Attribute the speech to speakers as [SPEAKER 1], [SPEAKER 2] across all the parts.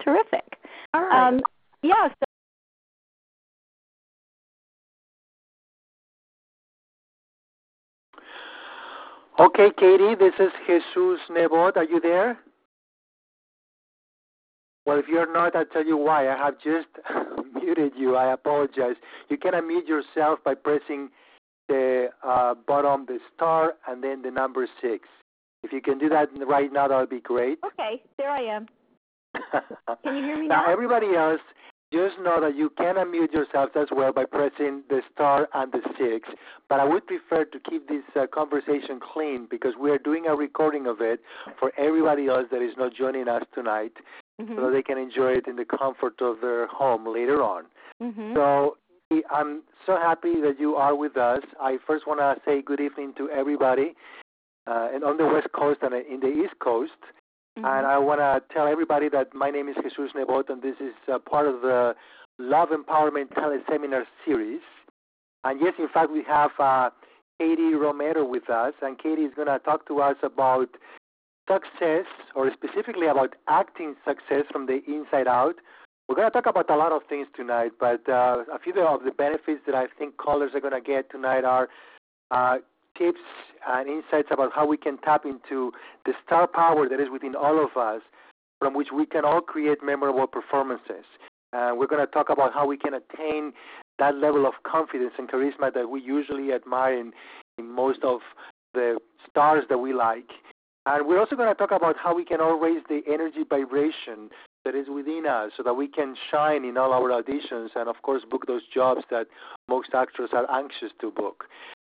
[SPEAKER 1] terrific.
[SPEAKER 2] All right.
[SPEAKER 1] Yeah.
[SPEAKER 3] Okay, Katie, this is Jesus Nebot. Are you there? Well, if you're not, I'll tell you why. I have just muted you. I apologize. You can unmute yourself by pressing the bottom, the star, and then the number 6. If you can do that right now, that would be great.
[SPEAKER 1] Okay, there I am. Can you hear me now?
[SPEAKER 3] Now, everybody else, just know that you can unmute yourselves as well by pressing the star and the 6. But I would prefer to keep this conversation clean because we are doing a recording of it for everybody else that is not joining us tonight, so that they can enjoy it in the comfort of their home later on. So I'm so happy that you are with us. I first want to say good evening to everybody and on the West Coast and in the East Coast. And I want to tell everybody that my name is Jesus Nebot, and this is part of the Love Empowerment Teleseminar series. And yes, in fact, we have Katie Romero with us, and Katie is going to talk to us about success, or specifically about acting success from the inside out. We're going to talk about a lot of things tonight, but a few of the benefits that I think callers are going to get tonight are tips and insights about how we can tap into the star power that is within all of us, from which we can all create memorable performances. We're going to talk about how we can attain that level of confidence and charisma that we usually admire in most of the stars that we like. And we're also going to talk about how we can all raise the energy vibration that is within us so that we can shine in all our auditions and, of course, book those jobs that most actors are anxious to book.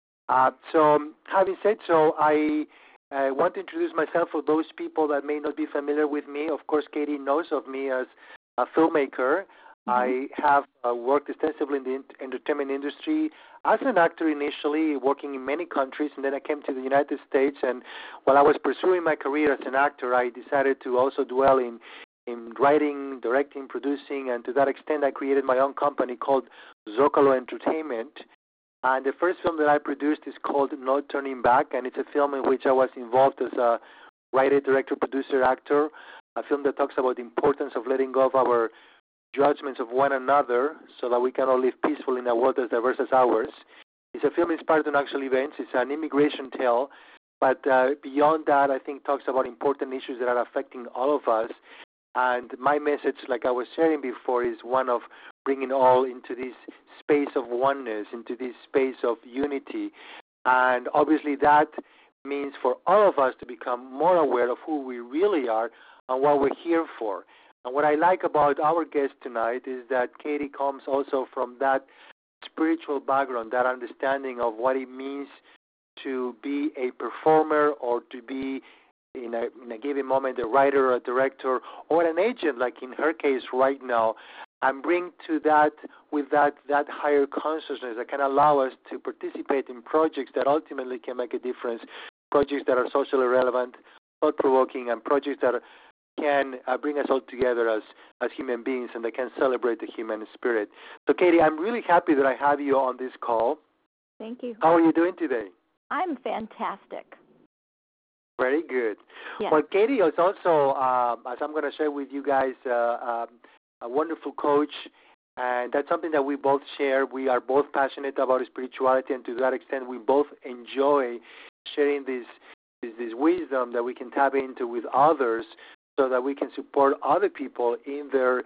[SPEAKER 3] So having said so, I want to introduce myself for those people that may not be familiar with me. Of course, Katie knows of me as a filmmaker. I have worked extensively in the entertainment industry as an actor initially, working in many countries, and then I came to the United States. And while I was pursuing my career as an actor, I decided to also dwell in writing, directing, producing, and to that extent, I created my own company called Zocalo Entertainment. And the first film that I produced is called No Turning Back, and it's a film in which I was involved as a writer, director, producer, actor, a film that talks about the importance of letting go of our judgments of one another so that we can all live peacefully in a world as diverse as ours. It's a film inspired on actual events. It's an immigration tale, but beyond that, I think talks about important issues that are affecting all of us. And my message, like I was sharing before, is one of bringing all into this space of oneness, into this space of unity. And obviously that means for all of us to become more aware of who we really are and what we're here for. And what I like about our guest tonight is that Katie comes also from that spiritual background, that understanding of what it means to be a performer or to be in a given moment a writer or a director or an agent, like in her case right now, and bring to that with that higher consciousness that can allow us to participate in projects that ultimately can make a difference, projects that are socially relevant, thought-provoking, and projects that can bring us all together as human beings and that can celebrate the human spirit. So, Katie, I'm really happy that I have you on this call.
[SPEAKER 1] Thank you.
[SPEAKER 3] How are you doing today?
[SPEAKER 1] I'm fantastic.
[SPEAKER 3] Very good.
[SPEAKER 1] Yes.
[SPEAKER 3] Well, Katie is also, as I'm going to share with you guys, a wonderful coach, and that's something that we both share. We are both passionate about spirituality, and to that extent, we both enjoy sharing this wisdom that we can tap into with others, so that we can support other people in their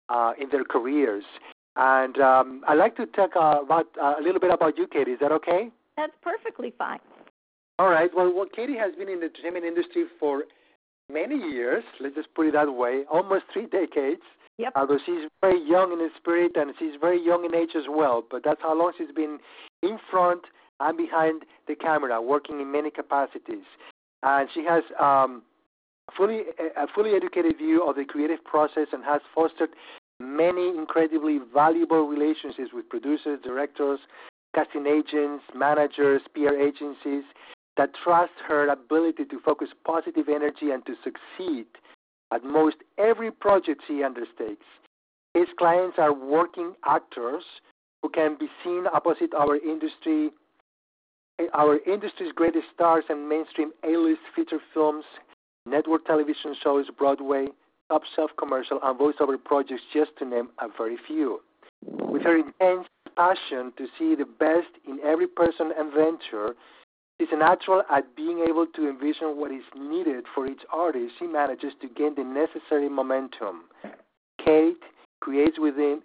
[SPEAKER 3] careers. And I'd like to talk about a little bit about you, Katie. Is that okay?
[SPEAKER 1] That's perfectly fine.
[SPEAKER 3] All right. Well, Katie has been in the entertainment industry for many years. Let's just put it that way, almost 3 decades.
[SPEAKER 1] Yep.
[SPEAKER 3] Although she's very young in spirit and she's very young in age as well. But that's how long she's been in front and behind the camera, working in many capacities. And she has a fully educated view of the creative process and has fostered many incredibly valuable relationships with producers, directors, casting agents, managers, PR agencies that trust her ability to focus positive energy and to succeed at most every project she undertakes. His clients are working actors who can be seen opposite our industry's greatest stars and mainstream A-list feature films, network television shows, Broadway, top self-commercial and voiceover projects, just to name a very few. With her intense passion to see the best in every person and venture, she's a natural at being able to envision what is needed for each artist. She manages to gain the necessary momentum. Kate creates with them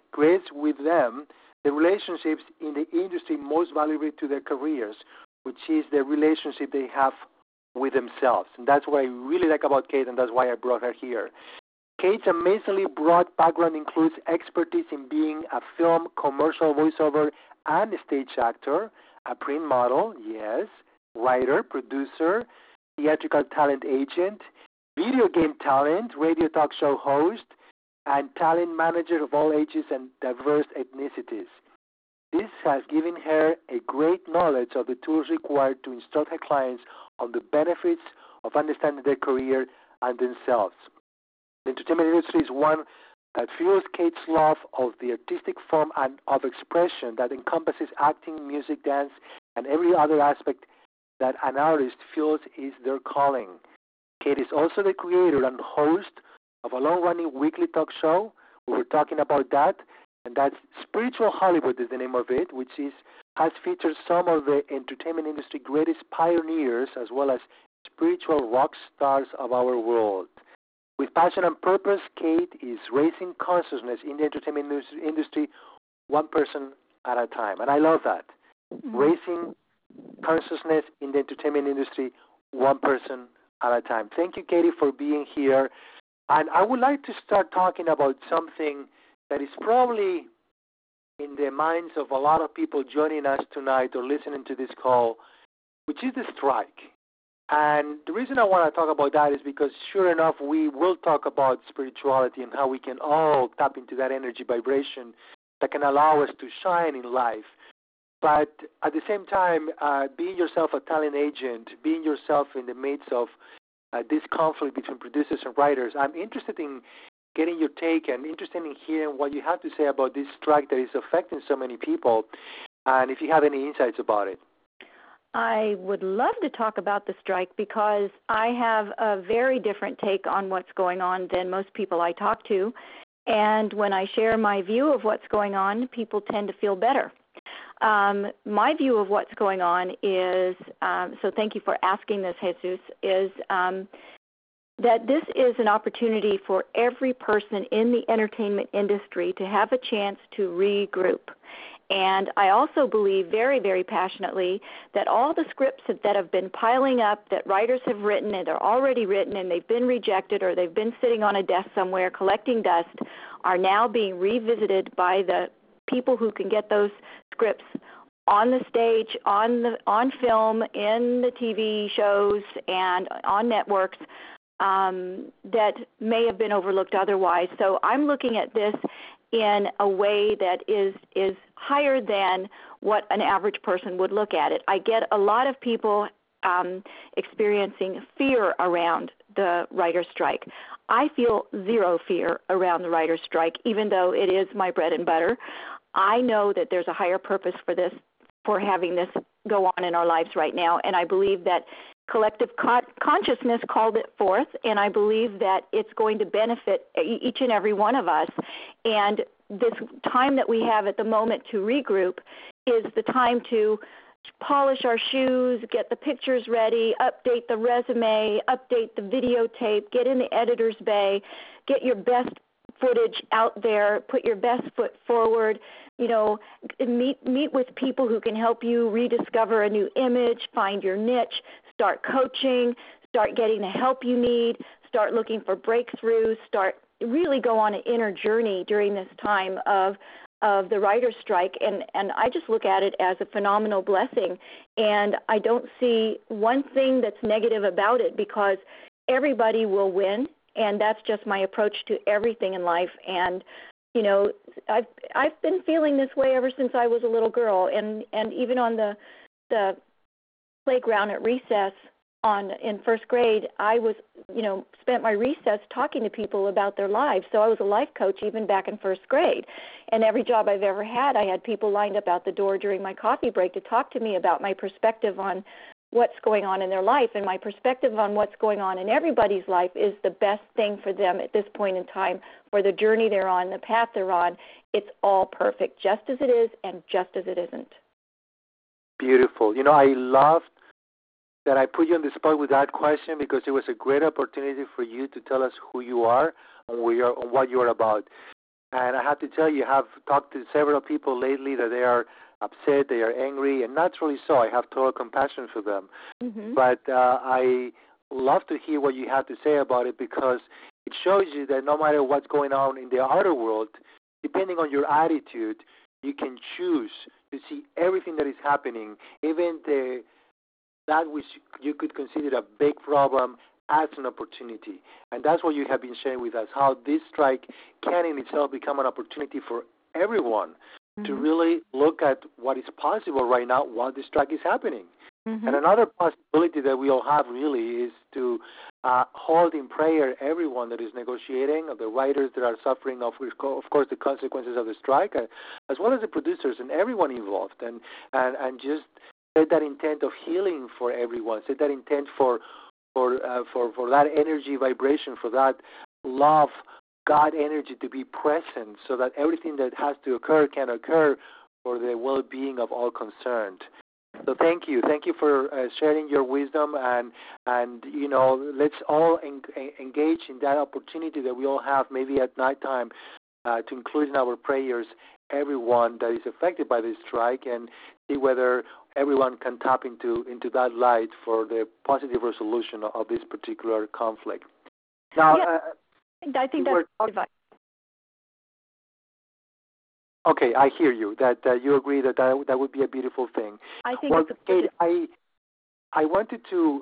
[SPEAKER 3] the relationships in the industry most valuable to their careers, which is the relationship they have with themselves. And that's what I really like about Kate, and that's why I brought her here. Kate's amazingly broad background includes expertise in being a film, commercial voiceover, and stage actor, a print model, yes, writer, producer, theatrical talent agent, video game talent, radio talk show host, and talent manager of all ages and diverse ethnicities. This has given her a great knowledge of the tools required to instruct her clients on the benefits of understanding their career and themselves. The entertainment industry is one that fuels Kate's love of the artistic form and of expression that encompasses acting, music, dance, and every other aspect that an artist feels is their calling. Kate is also the creator and host of a long-running weekly talk show. We were talking about that, and that's Spiritual Hollywood is the name of it, which has featured some of the entertainment industry greatest pioneers as well as spiritual rock stars of our world. With passion and purpose, Kate is raising consciousness in the entertainment industry one person at a time. And I love that. Mm-hmm. Raising consciousness in the entertainment industry one person at a time. Thank you, Katie, for being here. And I would like to start talking about something that is probably in the minds of a lot of people joining us tonight or listening to this call, which is the strike. And the reason I want to talk about that is because, sure enough, we will talk about spirituality and how we can all tap into that energy vibration that can allow us to shine in life. But at the same time, being yourself a talent agent, being yourself in the midst of this conflict between producers and writers, I'm interested in getting your take and interested in hearing what you have to say about this strike that is affecting so many people, and if you have any insights about it.
[SPEAKER 1] I would love to talk about the strike because I have a very different take on what's going on than most people I talk to. And when I share my view of what's going on, people tend to feel better. My view of what's going on is, so thank you for asking this, Jesus, is that this is an opportunity for every person in the entertainment industry to have a chance to regroup. And I also believe very, very passionately that all the scripts that have been piling up that writers have written and they're already written and they've been rejected or they've been sitting on a desk somewhere collecting dust are now being revisited by the people who can get those scripts on the stage, on film, in the TV shows, and on networks that may have been overlooked otherwise. So I'm looking at this in a way that is higher than what an average person would look at it. I get a lot of people experiencing fear around the writer's strike. I feel zero fear around the writer's strike, even though it is my bread and butter. I know that there's a higher purpose for this, for having this go on in our lives right now, and I believe that collective consciousness called it forth, and I believe that it's going to benefit each and every one of us. And this time that we have at the moment to regroup is the time to polish our shoes, get the pictures ready, update the resume, update the videotape, get in the editor's bay, get your best footage out there, put your best foot forward, meet with people who can help you rediscover a new image, find your niche, start coaching, start getting the help you need, start looking for breakthroughs, really go on an inner journey during this time of the writer's strike. And I just look at it as a phenomenal blessing. And I don't see one thing that's negative about it because everybody will win. And that's just my approach to everything in life. And, I've been feeling this way ever since I was a little girl. And even on the playground at recess in first grade, I was, spent my recess talking to people about their lives. So I was a life coach even back in first grade. And every job I've ever had, I had people lined up out the door during my coffee break to talk to me about my perspective on what's going on in their life, and my perspective on what's going on in everybody's life is the best thing for them at this point in time, for the journey they're on, the path they're on. It's all perfect, just as it is and just as it isn't.
[SPEAKER 3] Beautiful. I loved that I put you on the spot with that question, because it was a great opportunity for you to tell us who you are and what you are about. And I have to tell you, I have talked to several people lately that they are upset, they are angry, and naturally so. I have total compassion for them.
[SPEAKER 1] Mm-hmm.
[SPEAKER 3] But I love to hear what you have to say about it, because it shows you that no matter what's going on in the outer world, depending on your attitude, you can choose to see everything that is happening, even that which you could consider a big problem, as an opportunity. And that's what you have been sharing with us, how this strike can in itself become an opportunity for everyone to really look at what is possible right now while the strike is happening. And another possibility that we all have really is to hold in prayer everyone that is negotiating, the writers that are suffering, of course, the consequences of the strike, as well as the producers and everyone involved, and just set that intent of healing for everyone, set that intent for that energy vibration, for that love, God energy to be present, so that everything that has to occur can occur for the well-being of all concerned. So thank you for sharing your wisdom, and let's all engage in that opportunity that we all have, maybe at nighttime, to include in our prayers everyone that is affected by this strike, and see whether everyone can tap into that light for the positive resolution of this particular conflict. Now,
[SPEAKER 1] I think that's advice.
[SPEAKER 3] Okay, I hear you. That you agree that would be a beautiful thing.
[SPEAKER 1] I think.
[SPEAKER 3] Well, Kate, I wanted to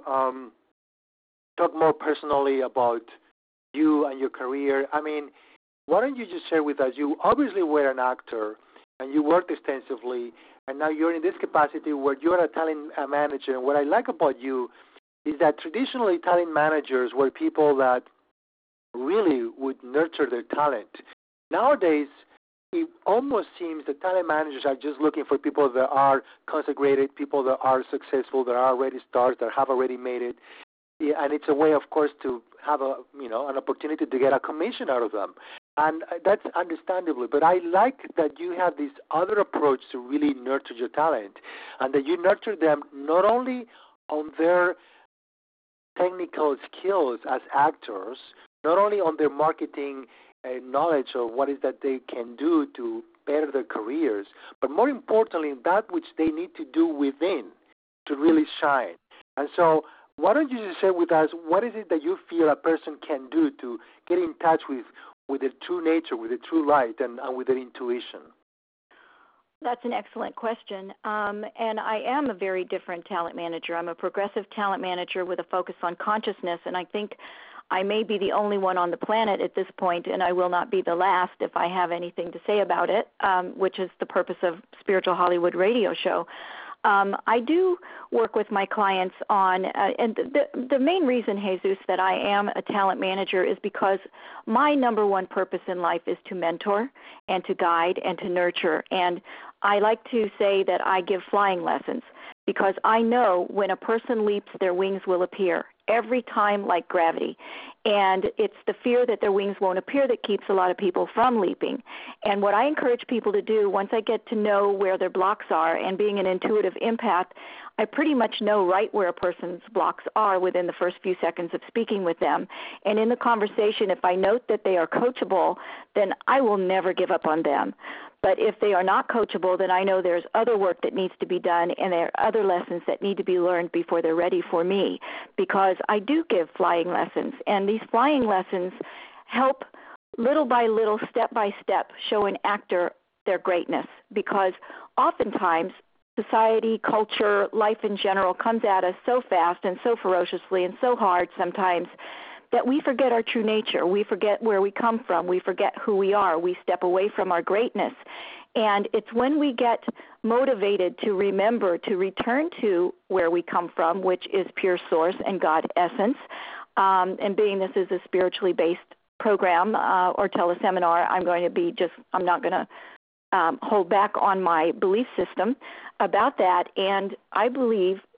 [SPEAKER 3] talk more personally about you and your career. I mean, why don't you just share with us? You obviously were an actor, and you worked extensively, and now you're in this capacity where you're a talent manager. And what I like about you is that traditionally talent managers were people that really would nurture their talent. Nowadays, it almost seems that talent managers are just looking for people that are consecrated, people that are successful, that are already stars, that have already made it. Yeah, and it's a way, of course, to have an opportunity to get a commission out of them. And that's understandable. But I like that you have this other approach to really nurture your talent, and that you nurture them not only on their technical skills as actors, not only on their marketing knowledge of what is that they can do to better their careers, but more importantly, that which they need to do within to really shine. And so why don't you just share with us, what is it that you feel a person can do to get in touch with their true nature, with their true light, and with their intuition?
[SPEAKER 1] That's an excellent question. And I am a very different talent manager. I'm a progressive talent manager with a focus on consciousness, and I think I may be the only one on the planet at this point, and I will not be the last if I have anything to say about it, which is the purpose of Spiritual Hollywood Radio Show. I do work with my clients on, and the main reason, Jesus, that I am a talent manager is because my number one purpose in life is to mentor and to guide and to nurture. And I like to say that I give flying lessons, because I know when a person leaps, their wings will appear every time, like gravity. And it's the fear that their wings won't appear that keeps a lot of people from leaping. And what I encourage people to do, once I get to know where their blocks are, and being an intuitive empath, I pretty much know right where a person's blocks are within the first few seconds of speaking with them. And in the conversation, if I note that they are coachable, then I will never give up on them. But if they are not coachable, then I know there's other work that needs to be done, and there are other lessons that need to be learned before they're ready for me, because I do give flying lessons. And these flying lessons help little by little, step by step, show an actor their greatness, because oftentimes society, culture, life in general comes at us so fast and so ferociously and so hard sometimes that we forget our true nature. We forget where we come from. We forget who we are. We step away from our greatness. And it's when we get motivated to remember to return to where we come from, which is pure source and God essence, and being this is a spiritually based program or teleseminar, I'm not going to hold back on my belief system about that. And I believe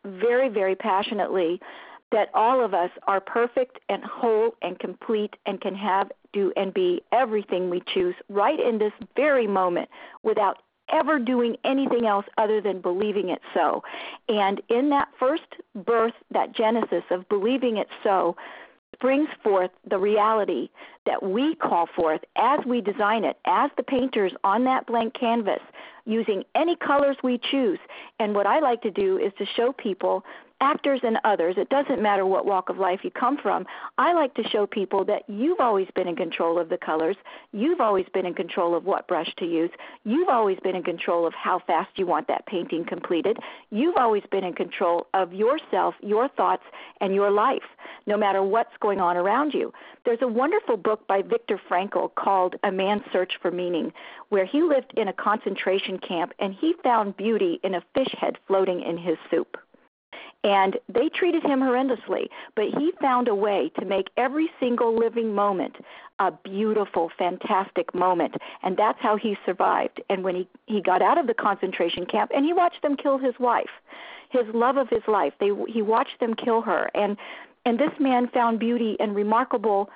[SPEAKER 1] very, very passionately that all of us are perfect and whole and complete and can have, do, and be everything we choose right in this very moment without ever doing anything else other than believing it so. And in that first birth, that genesis of believing it so, brings forth the reality that we call forth as we design it, as the painters on that blank canvas, using any colors we choose. And what I like to do is to show people, actors and others, it doesn't matter what walk of life you come from, I like to show people that you've always been in control of the colors, you've always been in control of what brush to use, you've always been in control of how fast you want that painting completed, you've always been in control of yourself, your thoughts, and your life, no matter what's going on around you. There's a wonderful book by Viktor Frankl called A Man's Search for Meaning, where he lived in a concentration camp and he found beauty in a fish head floating in his soup. And they treated him horrendously, but he found a way to make every single living moment a beautiful, fantastic moment, and that's how he survived. And when he got out of the concentration camp, and he watched them kill his wife, his love of his life, he watched them kill her, and this man found beauty and remarkable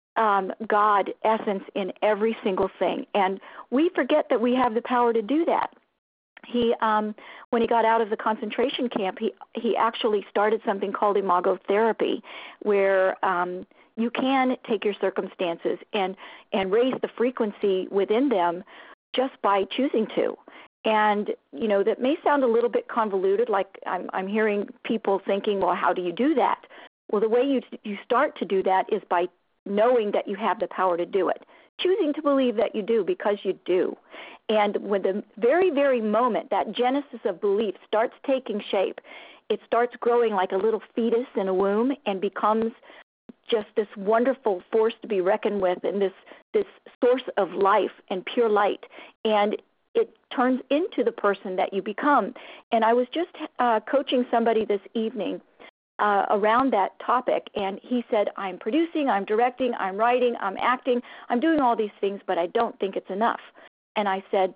[SPEAKER 1] God essence in every single thing. And we forget that we have the power to do that. He, when he got out of the concentration camp, he actually started something called imago therapy, where you can take your circumstances and raise the frequency within them just by choosing to. And, you know, that may sound a little bit convoluted, like I'm hearing people thinking, well, how do you do that? Well, the way you start to do that is by knowing that you have the power to do it, choosing to believe that you do because you do. And when the very, very moment that genesis of belief starts taking shape, it starts growing like a little fetus in a womb and becomes just this wonderful force to be reckoned with and this source of life and pure light. And it turns into the person that you become. And I was just coaching somebody this evening around that topic, and he said, I'm producing, I'm directing, I'm writing, I'm acting, I'm doing all these things, but I don't think it's enough. And I said,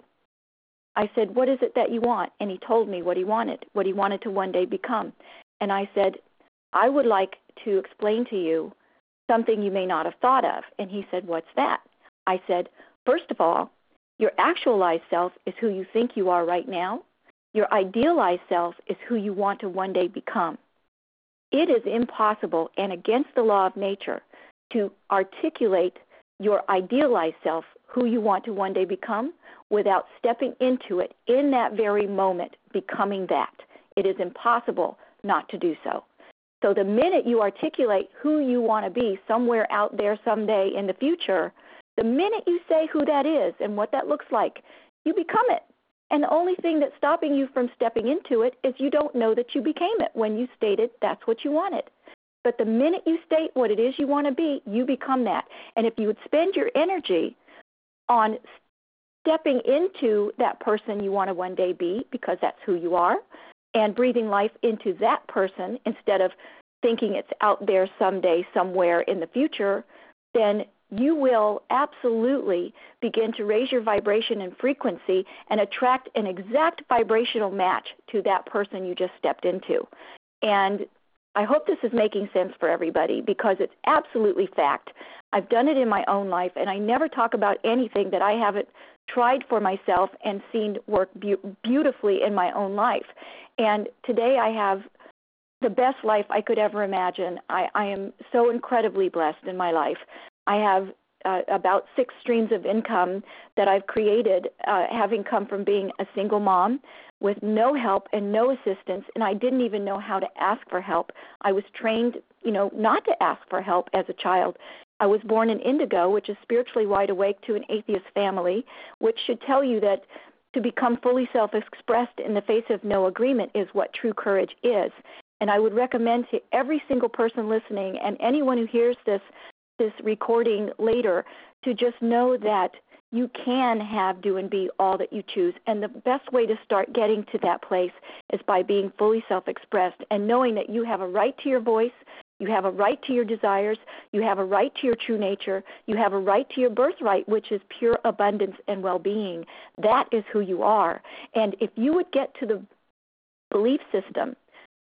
[SPEAKER 1] what is it that you want? And he told me what he wanted to one day become. And I said, I would like to explain to you something you may not have thought of. And he said, what's that? I said, first of all, your actualized self is who you think you are right now. Your idealized self is who you want to one day become. It is impossible and against the law of nature to articulate your idealized self, who you want to one day become, without stepping into it in that very moment, becoming that. It is impossible not to do so. So the minute you articulate who you want to be somewhere out there someday in the future, the minute you say who that is and what that looks like, you become it. And the only thing that's stopping you from stepping into it is you don't know that you became it when you stated that's what you wanted. But the minute you state what it is you want to be, you become that. And if you would spend your energy on stepping into that person you want to one day be, because that's who you are, and breathing life into that person instead of thinking it's out there someday, somewhere in the future, then you will absolutely begin to raise your vibration and frequency and attract an exact vibrational match to that person you just stepped into. And I hope this is making sense for everybody because it's absolutely fact. I've done it in my own life, and I never talk about anything that I haven't tried for myself and seen work beautifully in my own life. And today I have the best life I could ever imagine. I am so incredibly blessed in my life. I have about 6 streams of income that I've created, having come from being a single mom with no help and no assistance, and I didn't even know how to ask for help. I was trained, not to ask for help as a child. I was born in indigo, which is spiritually wide awake, to an atheist family, which should tell you that to become fully self-expressed in the face of no agreement is what true courage is. And I would recommend to every single person listening and anyone who hears this recording later to just know that you can have, do, and be all that you choose. And the best way to start getting to that place is by being fully self-expressed and knowing that you have a right to your voice, you have a right to your desires, you have a right to your true nature, you have a right to your birthright, which is pure abundance and well-being. That is who you are. And if you would get to the belief system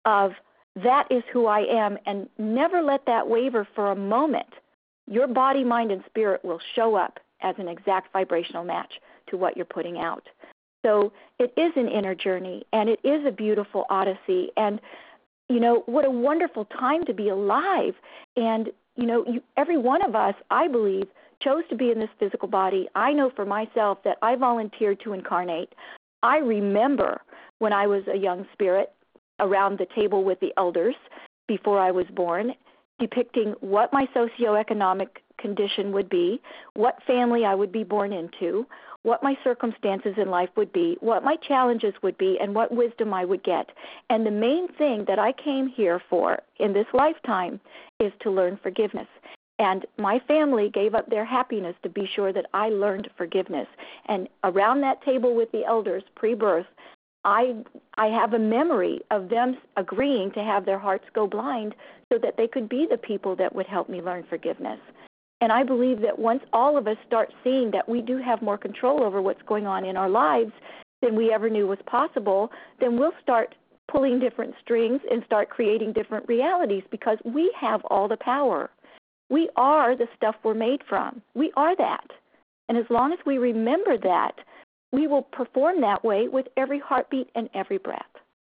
[SPEAKER 1] of that is who I am, and never let that waver for a moment, your body, mind, and spirit will show up as an exact vibrational match to what you're putting out. So it is an inner journey, and it is a beautiful odyssey. And, what a wonderful time to be alive. And, every one of us, I believe, chose to be in this physical body. I know for myself that I volunteered to incarnate. I remember when I was a young spirit around the table with the elders before I was born, depicting what my socioeconomic condition would be, what family I would be born into, what my circumstances in life would be, what my challenges would be, and what wisdom I would get. And the main thing that I came here for in this lifetime is to learn forgiveness. And my family gave up their happiness to be sure that I learned forgiveness. And around that table with the elders pre-birth, I have a memory of them agreeing to have their hearts go blind so that they could be the people that would help me learn forgiveness. And I believe that once all of us start seeing that we do have more control over what's going on in our lives than we ever knew was possible, then we'll start pulling different strings and start creating different realities because we have all the power. We are the stuff we're made from. We are that. And as long as we remember that, we will perform that way with every heartbeat and every breath.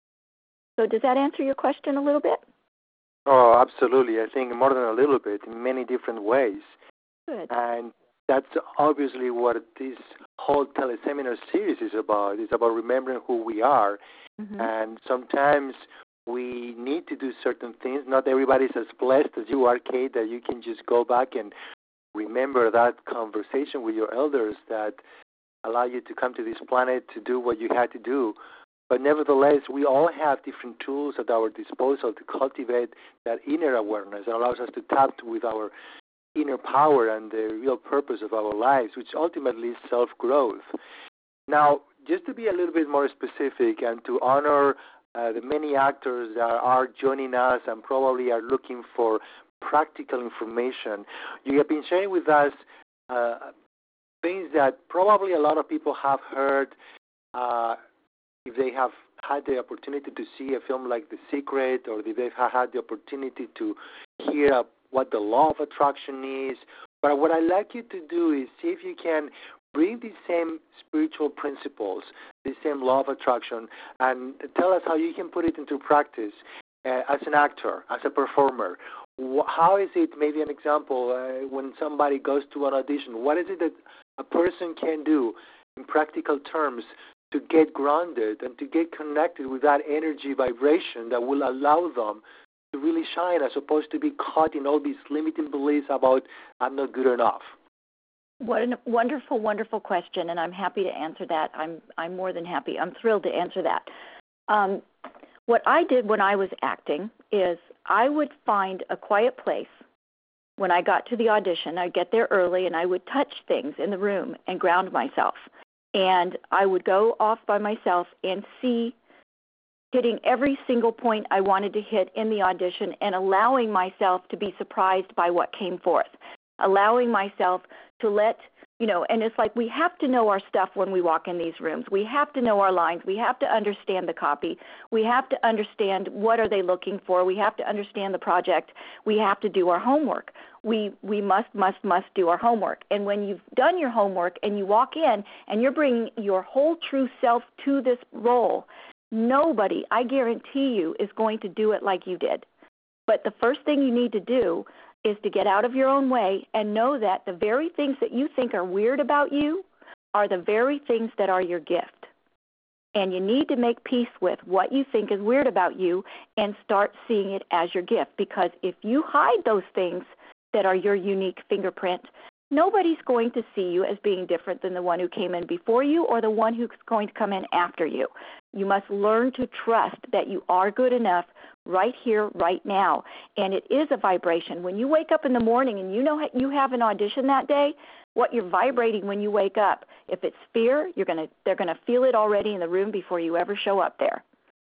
[SPEAKER 1] So does that answer your question a little bit?
[SPEAKER 3] Oh, absolutely. I think more than a little bit, in many different ways.
[SPEAKER 1] Good.
[SPEAKER 3] And that's obviously what this whole teleseminar series is about. It's about remembering who we are. Mm-hmm. And sometimes we need to do certain things. Not everybody's as blessed as you are, Kate, that you can just go back and remember that conversation with your elders that allow you to come to this planet to do what you had to do. But nevertheless, we all have different tools at our disposal to cultivate that inner awareness that allows us to tap with our inner power and the real purpose of our lives, which ultimately is self-growth. Now, just to be a little bit more specific and to honor the many actors that are joining us and probably are looking for practical information, you have been sharing with us things that probably a lot of people have heard if they have had the opportunity to see a film like The Secret, or if they've had the opportunity to hear what the law of attraction is. But what I'd like you to do is see if you can bring these same spiritual principles, the same law of attraction, and tell us how you can put it into practice as an actor, as a performer. How is it, maybe an example, when somebody goes to an audition, what is it that a person can do in practical terms to get grounded and to get connected with that energy vibration that will allow them to really shine, as opposed to be caught in all these limiting beliefs about I'm not good enough?
[SPEAKER 1] What a wonderful, wonderful question, and I'm happy to answer that. I'm more than happy. I'm thrilled to answer that. What I did when I was acting is I would find a quiet place. When I got to the audition, I'd get there early, and I would touch things in the room and ground myself. And I would go off by myself and see, hitting every single point I wanted to hit in the audition and allowing myself to be surprised by what came forth, allowing myself to let, and it's like we have to know our stuff when we walk in these rooms. We have to know our lines. We have to understand the copy. We have to understand what are they looking for. We have to understand the project. We have to do our homework. We must do our homework. And when you've done your homework and you walk in and you're bringing your whole true self to this role, nobody, I guarantee you, is going to do it like you did. But the first thing you need to do is to get out of your own way and know that the very things that you think are weird about you are the very things that are your gift. And you need to make peace with what you think is weird about you and start seeing it as your gift. Because if you hide those things that are your unique fingerprint, nobody's going to see you as being different than the one who came in before you or the one who's going to come in after you. You must learn to trust that you are good enough right here, right now. And it is a vibration. When you wake up in the morning and you know you have an audition that day, what you're vibrating when you wake up, if it's fear, they're going to feel it already in the room before you ever show up there.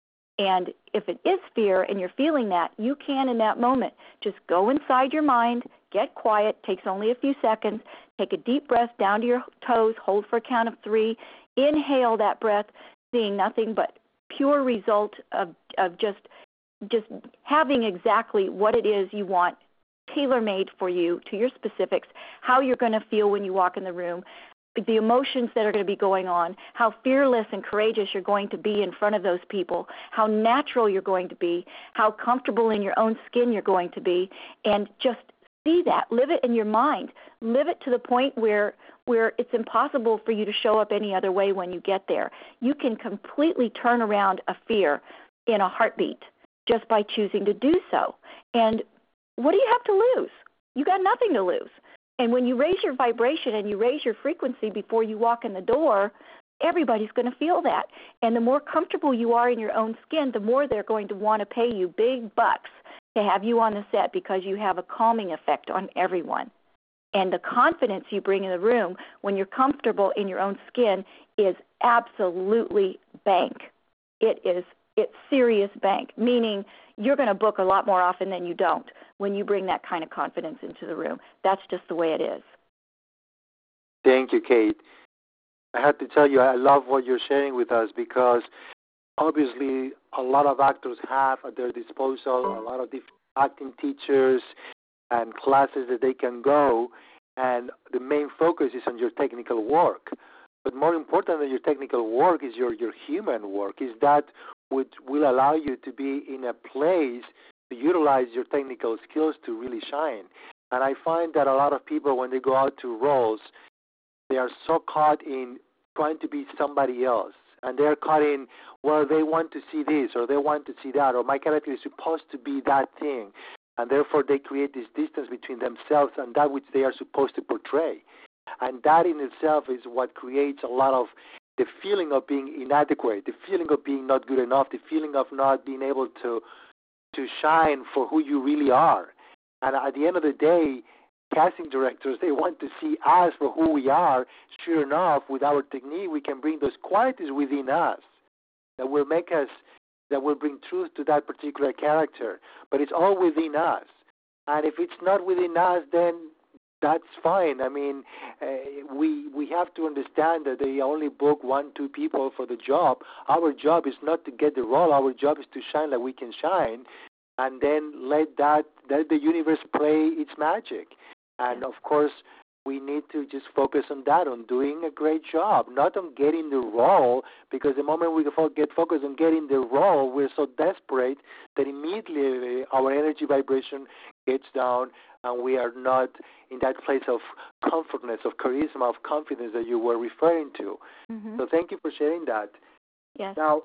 [SPEAKER 1] And if it is fear and you're feeling that, you can in that moment just go inside your mind, get quiet, takes only a few seconds, take a deep breath down to your toes, hold for a count of 3, inhale that breath, seeing nothing but pure result of just just having exactly what it is you want tailor-made for you, to your specifics, how you're going to feel when you walk in the room, the emotions that are going to be going on, how fearless and courageous you're going to be in front of those people, how natural you're going to be, how comfortable in your own skin you're going to be, and just see that. Live it in your mind. Live it to the point where it's impossible for you to show up any other way when you get there. You can completely turn around a fear in a heartbeat just by choosing to do so. And what do you have to lose? You got nothing to lose. And when you raise your vibration and you raise your frequency before you walk in the door, everybody's going to feel that. And the more comfortable you are in your own skin, the more they're going to want to pay you big bucks to have you on the set, because you have a calming effect on everyone. And the confidence you bring in the room when you're comfortable in your own skin is absolutely bank. It's serious bank, meaning you're going to book a lot more often than you don't when you bring that kind of confidence into the room. That's just the way it is.
[SPEAKER 3] Thank you, Kate. I have to tell you, I love what you're sharing with us, because obviously a lot of actors have at their disposal a lot of different acting teachers and classes that they can go, and the main focus is on your technical work. But more important than your technical work is your human work, is that which will allow you to be in a place to utilize your technical skills to really shine. And I find that a lot of people, when they go out to roles, they are so caught in trying to be somebody else. And they're caught in, well, they want to see this or they want to see that, or my character is supposed to be that thing. And therefore they create this distance between themselves and that which they are supposed to portray. And that in itself is what creates a lot of the feeling of being inadequate, the feeling of being not good enough, the feeling of not being able to shine for who you really are. And at the end of the day, casting directors, they want to see us for who we are. Sure enough, with our technique, we can bring those qualities within us that will make us, that will bring truth to that particular character. But it's all within us. And if it's not within us, then that's fine. I mean, we have to understand that they only book 1-2 people for the job. Our job is not to get the role. Our job is to shine like we can shine, and then let the universe play its magic. And of course, we need to just focus on that, on doing a great job, not on getting the role, because the moment we get focused on getting the role, we're so desperate that immediately our energy vibration gets down and we are not in that place of comfortness, of charisma, of confidence that you were referring to. Mm-hmm. So thank you for sharing that.
[SPEAKER 1] Yes.
[SPEAKER 3] Now,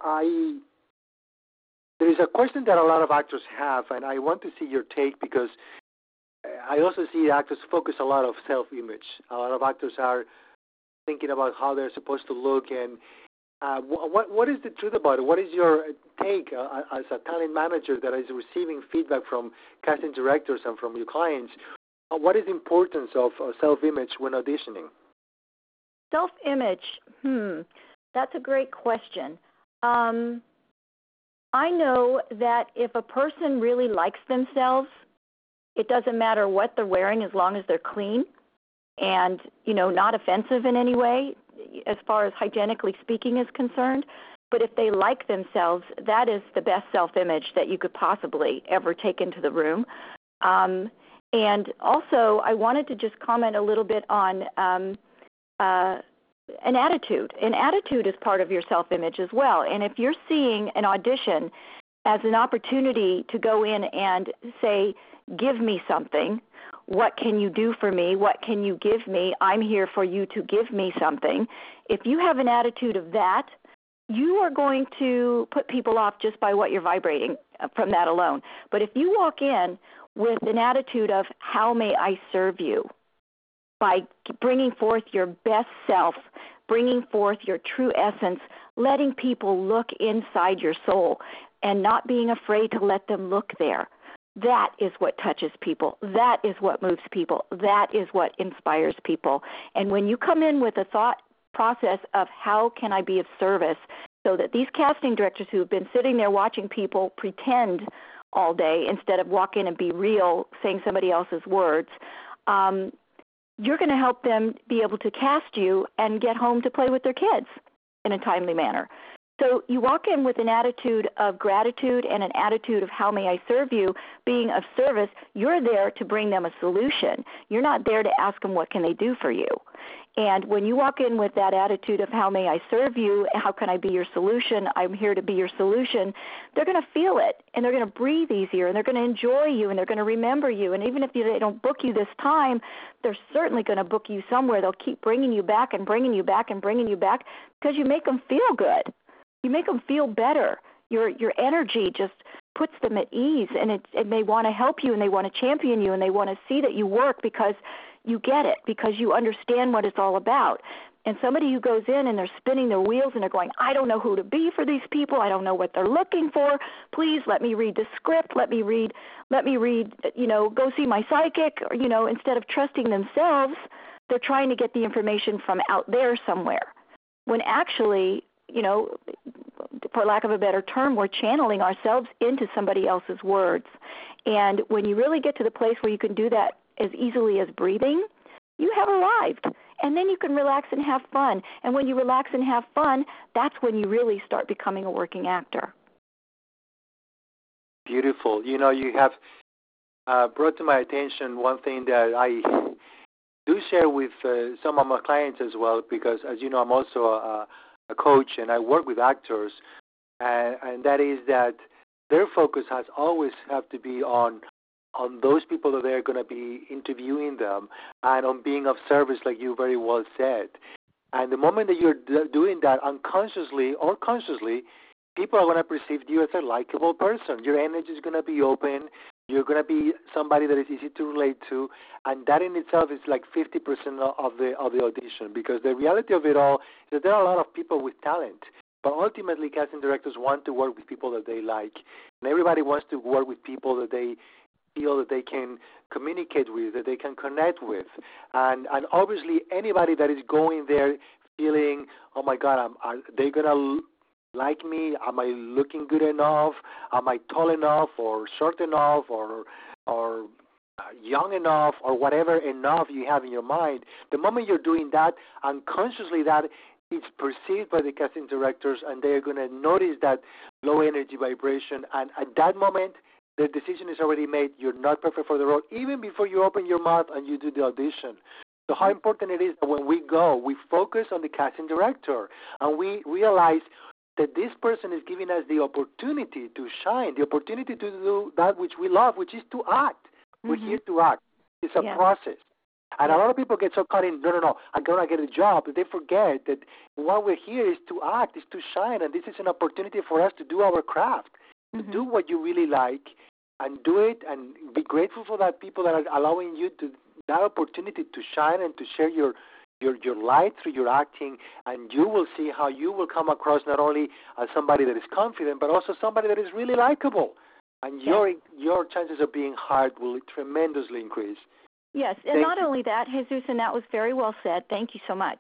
[SPEAKER 3] there is a question that a lot of actors have, and I want to see your take, because I also see actors focus a lot of self-image. A lot of actors are thinking about how they're supposed to look, and what is the truth about it? What is your take as a talent manager that is receiving feedback from casting directors and from your clients? What is the importance of self-image when auditioning?
[SPEAKER 1] Self-image, that's a great question. I know that if a person really likes themselves, it doesn't matter what they're wearing as long as they're clean and, not offensive in any way as far as hygienically speaking is concerned. But if they like themselves, that is the best self-image that you could possibly ever take into the room. And also, I wanted to just comment a little bit on an attitude. An attitude is part of your self-image as well. And if you're seeing an audition as an opportunity to go in and say, give me something, what can you do for me? What can you give me? I'm here for you to give me something. If you have an attitude of that, you are going to put people off just by what you're vibrating from that alone. But if you walk in with an attitude of, how may I serve you? By bringing forth your best self, bringing forth your true essence, letting people look inside your soul and not being afraid to let them look there. That is what touches people. That is what moves people. That is what inspires people. And when you come in with a thought process of, how can I be of service, so that these casting directors who have been sitting there watching people pretend all day instead of walk in and be real, saying somebody else's words, you're going to help them be able to cast you and get home to play with their kids in a timely manner. So you walk in with an attitude of gratitude and an attitude of how may I serve you, being of service. You're there to bring them a solution. You're not there to ask them what can they do for you. And when you walk in with that attitude of how may I serve you, how can I be your solution, I'm here to be your solution, they're going to feel it, and they're going to breathe easier, and they're going to enjoy you, and they're going to remember you. And even if they don't book you this time, they're certainly going to book you somewhere. They'll keep bringing you back and bringing you back and bringing you back because you make them feel good. You make them feel better. Your energy just puts them at ease, and they want to help you, and they want to champion you, and they want to see that you work because you get it, because you understand what it's all about. And somebody who goes in and they're spinning their wheels and they're going, I don't know who to be for these people. I don't know what they're looking for. Please let me read the script. Let me read, go see my psychic. Or, instead of trusting themselves, they're trying to get the information from out there somewhere. When actually, for lack of a better term, we're channeling ourselves into somebody else's words. And when you really get to the place where you can do that as easily as breathing, you have arrived. And then you can relax and have fun. And when you relax and have fun, that's when you really start becoming a working actor.
[SPEAKER 3] Beautiful. You have brought to my attention one thing that I do share with some of my clients as well, because, as you know, I'm also a coach and I work with actors, and that is that their focus has always have to be on those people that they're going to be interviewing them and on being of service, like you very well said. And the moment that you're doing that unconsciously or consciously, people are going to perceive you as a likable person. Your energy is going to be open. You're going to be somebody that is easy to relate to, and that in itself is like 50% of the audition, because the reality of it all is that there are a lot of people with talent, but ultimately casting directors want to work with people that they like, and everybody wants to work with people that they feel that they can communicate with, that they can connect with, and obviously anybody that is going there feeling, oh my God, are they going to like me? Am I looking good enough? Am I tall enough or short enough or young enough or whatever enough you have in your mind? The moment you're doing that, unconsciously that it's perceived by the casting directors, and they're going to notice that low energy vibration, and at that moment, the decision is already made. You're not perfect for the role, even before you open your mouth and you do the audition. So how important it is that when we go, we focus on the casting director, and we realize that this person is giving us the opportunity to shine, the opportunity to do that which we love, which is to act. Mm-hmm. We're here to act. It's a process. And a lot of people get so caught in, no, I'm going to get a job, but they forget that why we're here is to act, is to shine, and this is an opportunity for us to do our craft, to do what you really like, and do it, and be grateful for that people that are allowing you to that opportunity to shine and to share your light through your acting, and you will see how you will come across not only as somebody that is confident, but also somebody that is really likable, and your chances of being hired will tremendously increase.
[SPEAKER 1] Yes, and not only that, Jesus, and that was very well said. Thank you so much.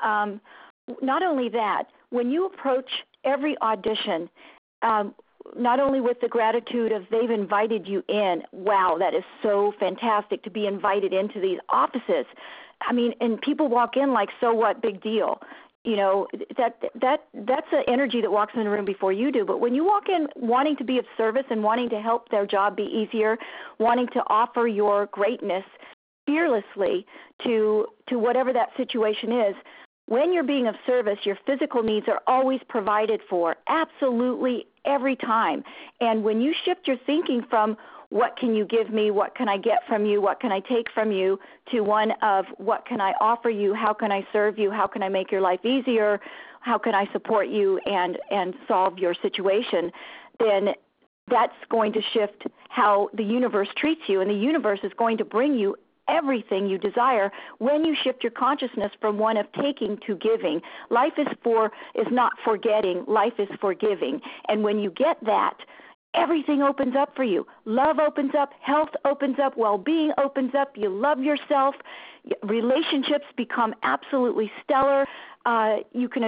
[SPEAKER 1] Not only that, when you approach every audition, not only with the gratitude of they've invited you in, wow, that is so fantastic to be invited into these offices. I mean, and people walk in like, so what, big deal. That's the energy that walks in the room before you do. But when you walk in wanting to be of service and wanting to help their job be easier, wanting to offer your greatness fearlessly to whatever that situation is, when you're being of service, your physical needs are always provided for, absolutely every time. And when you shift your thinking from what can you give me, what can I get from you, what can I take from you, to one of what can I offer you, how can I serve you, how can I make your life easier, how can I support you and solve your situation, then that's going to shift how the universe treats you, and the universe is going to bring you everything you desire when you shift your consciousness from one of taking to giving. Life is not for getting, life is for giving. And when you get that, everything opens up for you. Love opens up, health opens up, well-being opens up, you love yourself, Relationships become absolutely stellar. You can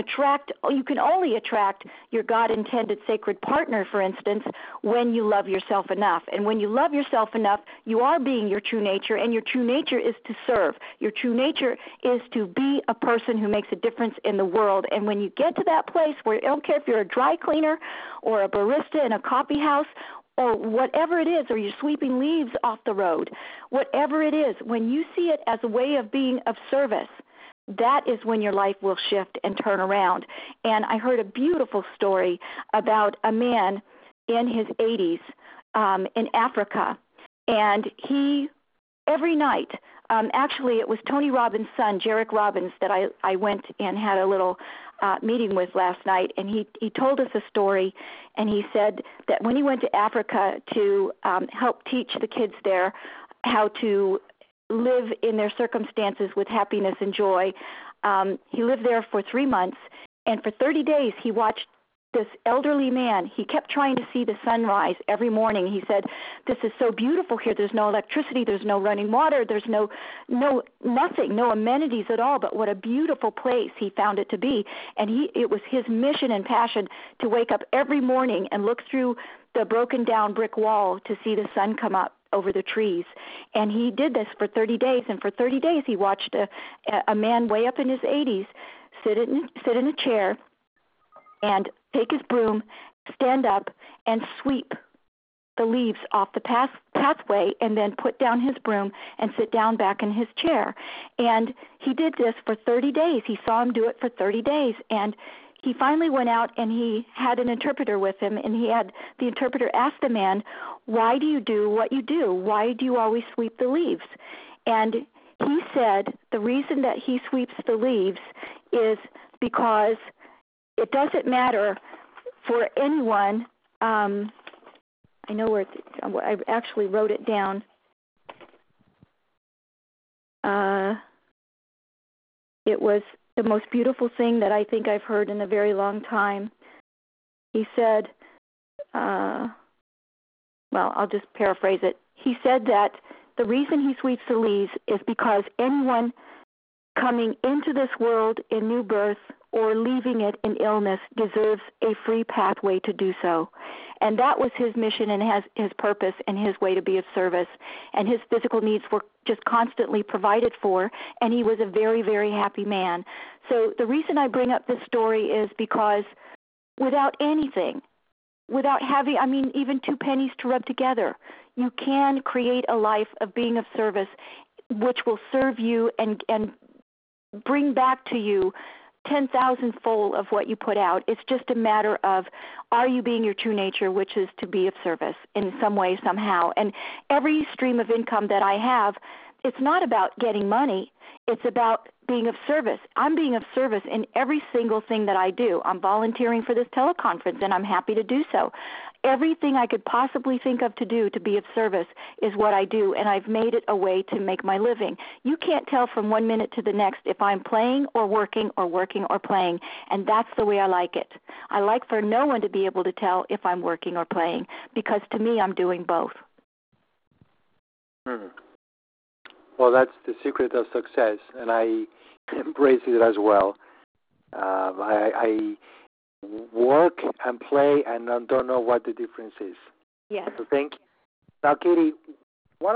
[SPEAKER 1] only attract your God-intended sacred partner, for instance, when you love yourself enough. And when you love yourself enough, you are being your true nature, and your true nature is to serve. Your true nature is to be a person who makes a difference in the world. And when you get to that place where, I don't care if you're a dry cleaner or a barista in a coffee house or whatever it is, or you're sweeping leaves off the road, whatever it is, when you see it as a way of being of service, that is when your life will shift and turn around. And I heard a beautiful story about a man in his 80s in Africa, and he, every night, actually it was Tony Robbins' son, Jarek Robbins, that I went and had a little meeting with last night, and he told us a story, and he said that when he went to Africa to help teach the kids there how to live in their circumstances with happiness and joy, he lived there for 3 months, and for 30 days he watched this elderly man. He kept trying to see the sunrise every morning. He said, "This is so beautiful here. There's no electricity. There's no running water. There's nothing, no amenities at all. But what a beautiful place he found it to be." And it was his mission and passion to wake up every morning and look through the broken down brick wall to see the sun come up over the trees. And he did this for 30 days. And for 30 days, he watched a man way up in his 80s sit in a chair and take his broom, stand up, and sweep the leaves off the pathway, and then put down his broom and sit down back in his chair. And he did this for 30 days. He saw him do it for 30 days. And he finally went out and he had an interpreter with him, and the interpreter asked the man, "Why do you do what you do? Why do you always sweep the leaves?" And he said the reason that he sweeps the leaves is because it doesn't matter for anyone. I know where I actually wrote it down. It was the most beautiful thing that I think I've heard in a very long time. He said, well, I'll just paraphrase it. He said that the reason he sweeps the leaves is because anyone coming into this world in new birth or leaving it in illness deserves a free pathway to do so. And that was his mission and his purpose and his way to be of service. And his physical needs were just constantly provided for, and he was a very, very happy man. So the reason I bring up this story is because without anything, without having, even 2 pennies to rub together, you can create a life of being of service which will serve you and bring back to you 10,000-fold of what you put out. It's just a matter of, are you being your true nature, which is to be of service in some way, somehow. And every stream of income that I have, it's not about getting money. It's about being of service. I'm being of service in every single thing that I do. I'm volunteering for this teleconference, and I'm happy to do so. Everything I could possibly think of to do to be of service is what I do, and I've made it a way to make my living. You can't tell from 1 minute to the next if I'm playing or working or playing, and that's the way I like it. I like for no one to be able to tell if I'm working or playing, because to me I'm doing both.
[SPEAKER 3] Well, that's the secret of success, and I embrace it as well. I work and play and don't know what the difference is.
[SPEAKER 1] Yes.
[SPEAKER 3] So thank you. Now, Katie, what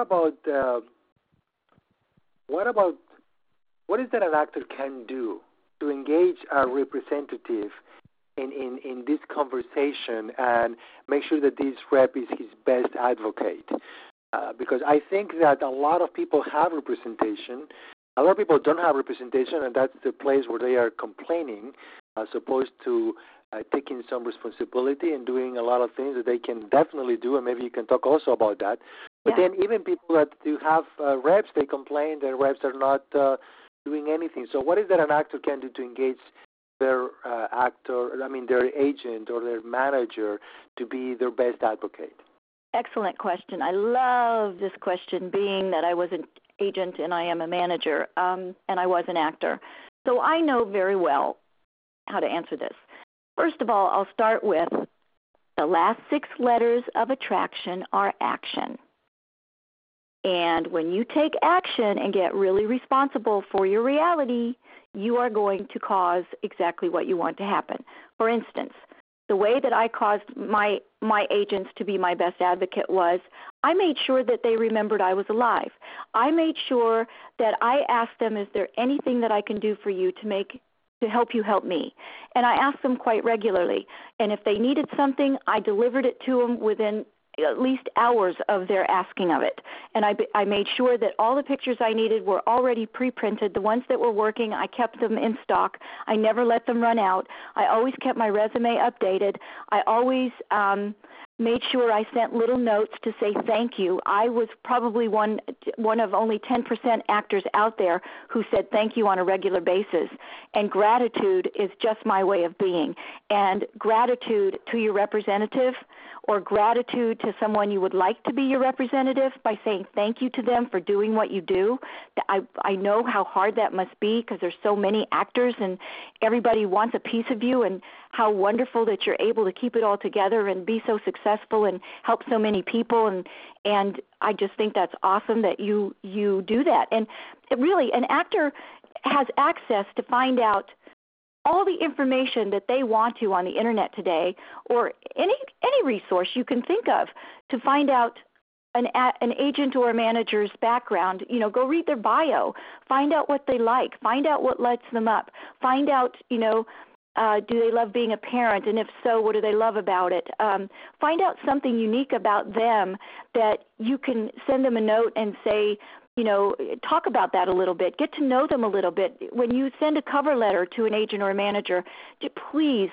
[SPEAKER 3] is that an actor can do to engage a representative in this conversation and make sure that this rep is his best advocate? Because I think that a lot of people have representation. A lot of people don't have representation, and that's the place where they are complaining as opposed to taking some responsibility and doing a lot of things that they can definitely do, and maybe you can talk also about that. But then even people that do have reps, they complain that reps are not doing anything. So what is that an actor can do to engage their their agent or their manager to be their best advocate?
[SPEAKER 1] Excellent question. I love this question, being that I was an agent and I am a manager, and I was an actor. So I know very well how to answer this. First of all, I'll start with the last 6 letters of attraction are action. And when you take action and get really responsible for your reality, you are going to cause exactly what you want to happen. For instance, the way that I caused my agents to be my best advocate was I made sure that they remembered I was alive. I made sure that I asked them, is there anything that I can do for you to help you help me? And I asked them quite regularly. And if they needed something, I delivered it to them within at least hours of their asking of it. And I made sure that all the pictures I needed were already pre-printed. The ones that were working, I kept them in stock. I never let them run out. I always kept my resume updated. I always made sure I sent little notes to say thank you. I was probably one of only 10% actors out there who said thank you on a regular basis. And gratitude is just my way of being. And gratitude to your representative, or gratitude to someone you would like to be your representative by saying thank you to them for doing what you do. I know how hard that must be because there's so many actors and everybody wants a piece of you, and how wonderful that you're able to keep it all together and be so successful and help so many people. And I just think that's awesome that you do that. And really, an actor has access to find out all the information that they want to on the internet today, or any resource you can think of to find out an agent or a manager's background. Go read their bio, find out what they like, find out what lights them up, find out, do they love being a parent, and if so, what do they love about it? Find out something unique about them that you can send them a note and say, talk about that a little bit. Get to know them a little bit. When you send a cover letter to an agent or a manager, please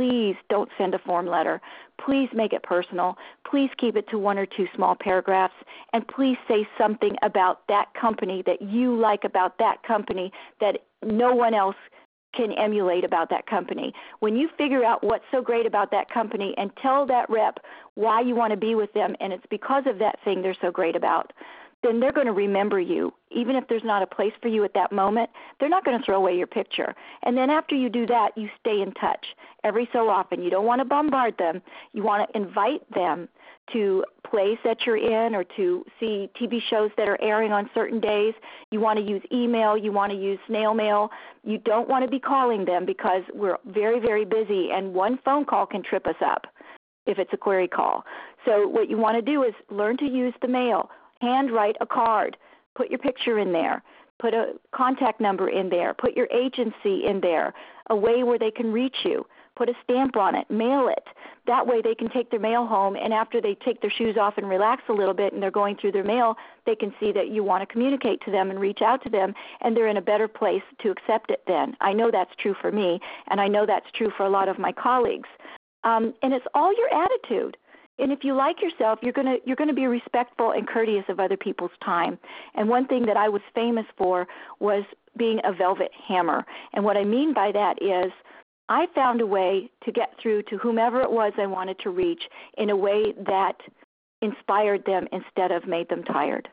[SPEAKER 1] don't send a form letter. Please make it personal. Please keep it to 1 or 2 small paragraphs. And please say something about that company that you like about that company that no one else can emulate about that company. When you figure out what's so great about that company and tell that rep why you want to be with them, and it's because of that thing they're so great about, then they're going to remember you. Even if there's not a place for you at that moment, they're not going to throw away your picture. And then after you do that, you stay in touch every so often. You don't want to bombard them. You want to invite them to plays that you're in or to see TV shows that are airing on certain days. You want to use email. You want to use snail mail. You don't want to be calling them because we're very, very busy, and one phone call can trip us up if it's a query call. So what you want to do is learn to use the mail. Handwrite a card, put your picture in there, put a contact number in there, put your agency in there, a way where they can reach you, put a stamp on it, mail it. That way they can take their mail home, and after they take their shoes off and relax a little bit and they're going through their mail, they can see that you want to communicate to them and reach out to them, and they're in a better place to accept it then. I know that's true for me, and I know that's true for a lot of my colleagues. And it's all your attitude. And if you like yourself, you're going to be respectful and courteous of other people's time. And one thing that I was famous for was being a velvet hammer. And what I mean by that is I found a way to get through to whomever it was I wanted to reach in a way that inspired them instead of made them tired.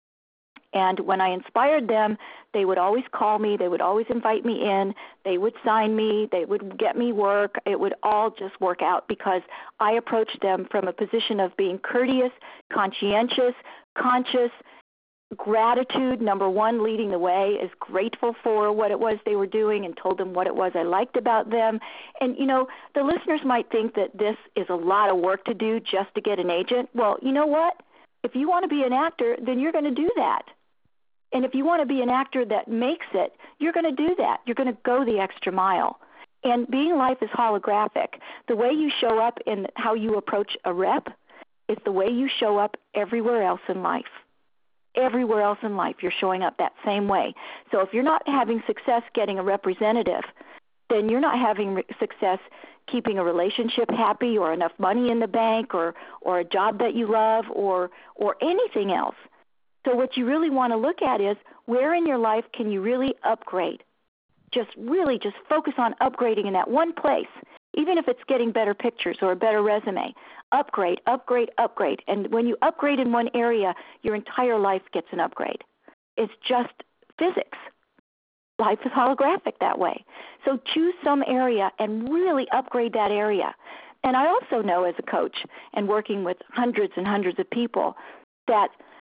[SPEAKER 1] And when I inspired them, they would always call me. They would always invite me in. They would sign me. They would get me work. It would all just work out because I approached them from a position of being courteous, conscientious, conscious, gratitude, number one, leading the way, is grateful for what it was they were doing and told them what it was I liked about them. And, the listeners might think that this is a lot of work to do just to get an agent. Well, you know what? If you want to be an actor, then you're going to do that. And if you want to be an actor that makes it, you're going to do that. You're going to go the extra mile. And being life is holographic. The way you show up in how you approach a rep is the way you show up everywhere else in life. Everywhere else in life, you're showing up that same way. So if you're not having success getting a representative, then you're not having success keeping a relationship happy or enough money in the bank or a job that you love or anything else. So what you really want to look at is where in your life can you really upgrade? Just focus on upgrading in that one place, even if it's getting better pictures or a better resume. Upgrade, upgrade, upgrade. And when you upgrade in one area, your entire life gets an upgrade. It's just physics. Life is holographic that way. So choose some area and really upgrade that area. And I also know as a coach and working with hundreds and hundreds of people that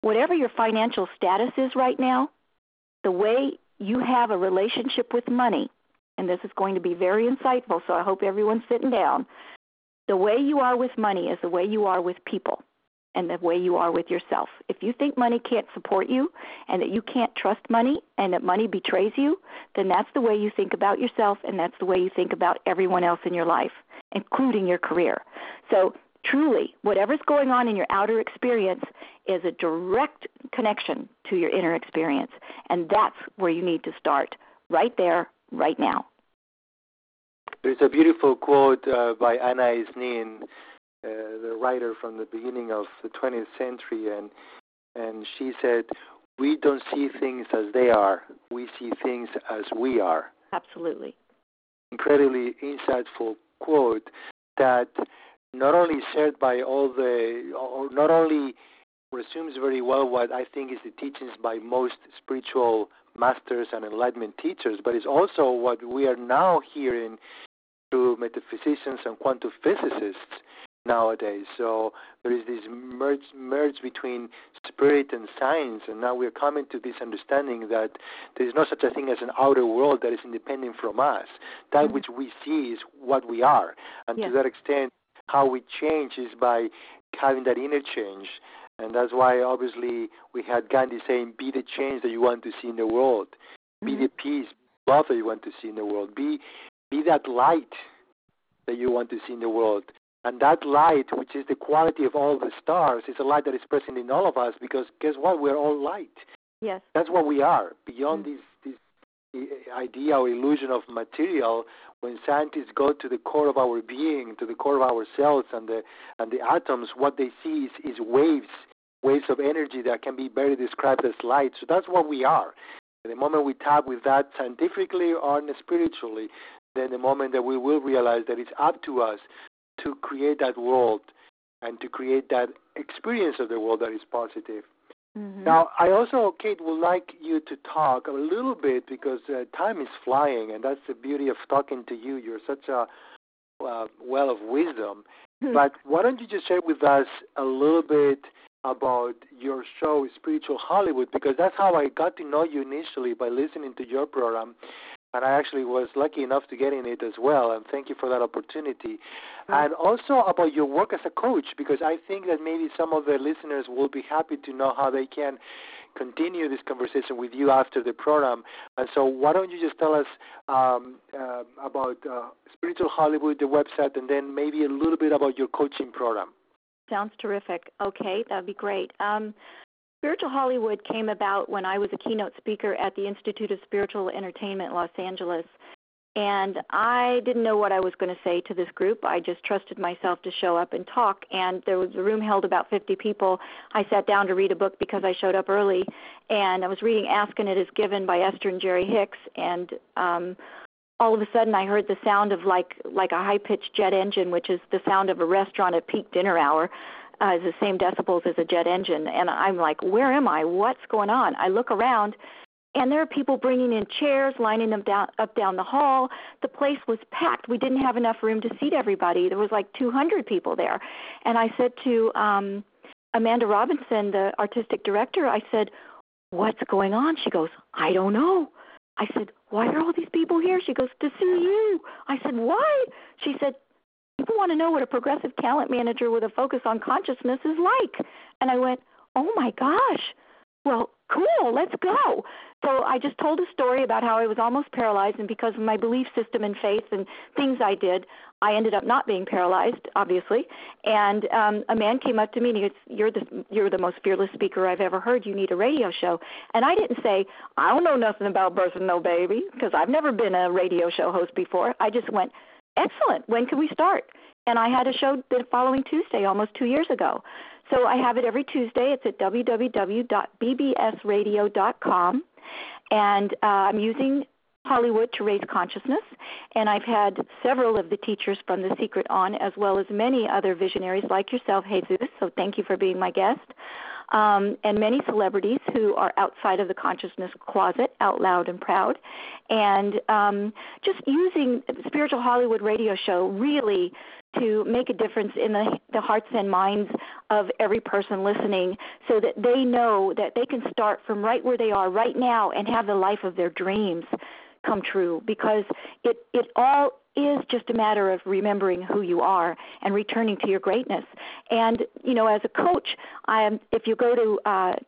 [SPEAKER 1] whatever your financial status is right now, the way you have a relationship with money, and this is going to be very insightful, so I hope everyone's sitting down, the way you are with money is the way you are with people and the way you are with yourself. If you think money can't support you and that you can't trust money and that money betrays you, then that's the way you think about yourself and that's the way you think about everyone else in your life, including your career. So truly, whatever's going on in your outer experience is a direct connection to your inner experience, and that's where you need to start, right there, right now.
[SPEAKER 3] There's a beautiful quote by Anna Isnin, the writer from the beginning of the 20th century, and she said, "We don't see things as they are. We see things as we are."
[SPEAKER 1] Absolutely.
[SPEAKER 3] Incredibly insightful quote that not only shared by not only resumes very well what I think is the teachings by most spiritual masters and enlightenment teachers, but it's also what we are now hearing through metaphysicians and quantum physicists nowadays. So there is this merge between spirit and science, and now we're coming to this understanding that there is no such a thing as an outer world that is independent from us. That which we see is what we are, and to that extent, how we change is by having that inner change. And that's why, obviously, we had Gandhi saying, be the change that you want to see in the world. Be the peace, love that you want to see in the world. Be that light that you want to see in the world. And that light, which is the quality of all the stars, is a light that is present in all of us because, guess what? We're all light.
[SPEAKER 1] Yes.
[SPEAKER 3] That's what we are. Beyond this idea or illusion of material, when scientists go to the core of our being, to the core of our cells and the atoms, what they see is waves of energy that can be better described as light. So that's what we are. And the moment we tap with that scientifically or spiritually, then the moment that we will realize that it's up to us to create that world and to create that experience of the world that is positive. Now, I also, Kate, would like you to talk a little bit because time is flying, and that's the beauty of talking to you. You're such a well of wisdom. But why don't you just share with us a little bit about your show, Spiritual Hollywood, because that's how I got to know you initially, by listening to your program. And I actually was lucky enough to get in it as well, and thank you for that opportunity. And also about your work as a coach, because I think that maybe some of the listeners will be happy to know how they can continue this conversation with you after the program. And so why don't you just tell us about Spiritual Hollywood, the website, and then maybe a little bit about your coaching program.
[SPEAKER 1] Sounds terrific. Okay, that would be great. Spiritual Hollywood came about when I was a keynote speaker at the Institute of Spiritual Entertainment in Los Angeles, and I didn't know what I was going to say to this group. I just trusted myself to show up and talk, and the room held about 50 people. I sat down to read a book because I showed up early, and I was reading Ask and It Is Given by Esther and Jerry Hicks, and all of a sudden I heard the sound of like a high-pitched jet engine, which is the sound of a restaurant at peak dinner hour. Is the same decibels as a jet engine. And I'm like, where am I? What's going on? I look around, and there are people bringing in chairs, lining them up down the hall. The place was packed. We didn't have enough room to seat everybody. There was like 200 people there. And I said to Amanda Robinson, the artistic director, I said, what's going on? She goes, I don't know. I said, why are all these people here? She goes, to see you. I said, why? She said, people want to know what a progressive talent manager with a focus on consciousness is like. And I went, oh, my gosh. Well, cool, let's go. So I just told a story about how I was almost paralyzed, and because of my belief system and faith and things I did, I ended up not being paralyzed, obviously. And a man came up to me and he goes, you're the most fearless speaker I've ever heard. You need a radio show. And I didn't say, I don't know nothing about birthing no baby, because I've never been a radio show host before. I just went, excellent. When can we start? And I had a show the following Tuesday, almost 2 years ago. So I have it every Tuesday. It's at www.bbsradio.com. And I'm using Hollywood to raise consciousness. And I've had several of the teachers from The Secret on, as well as many other visionaries like yourself, Jesus. So thank you for being my guest. and many celebrities who are outside of the consciousness closet, out loud and proud, and just using Spiritual Hollywood Radio Show really to make a difference in the hearts and minds of every person listening, so that they know that they can start from right where they are right now and have the life of their dreams come true, because it all is just a matter of remembering who you are and returning to your greatness. And, as a coach, if you go to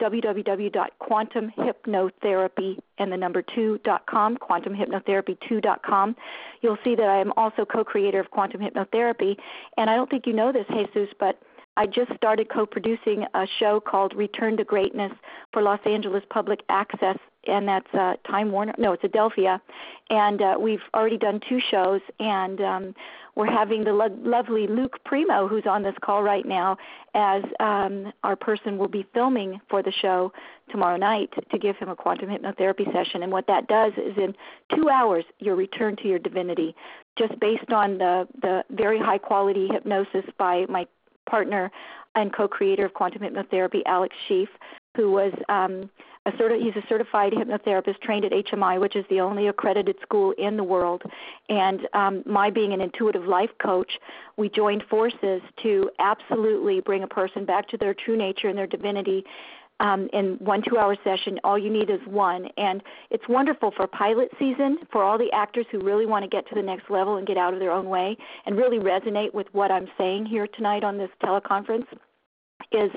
[SPEAKER 1] www.quantumhypnotherapy and the number 2.com, quantumhypnotherapy2.com, you'll see that I am also co-creator of Quantum Hypnotherapy. And I don't think you know this, Jesus, but I just started co-producing a show called Return to Greatness for Los Angeles Public Access, and that's Time Warner. No, it's Adelphia. And we've already done 2 shows, and we're having the lovely Luke Primo, who's on this call right now, as our person will be filming for the show tomorrow night to give him a quantum hypnotherapy session. And what that does is in 2 hours, you'll return to your divinity, just based on the very high-quality hypnosis by my partner and co-creator of quantum hypnotherapy, Alex Sheaf, who was he's a certified hypnotherapist trained at HMI, which is the only accredited school in the world. And my being an intuitive life coach, we joined forces to absolutely bring a person back to their true nature and their divinity in 1 2-hour session. All you need is one. And it's wonderful for pilot season, for all the actors who really want to get to the next level and get out of their own way and really resonate with what I'm saying here tonight on this teleconference, is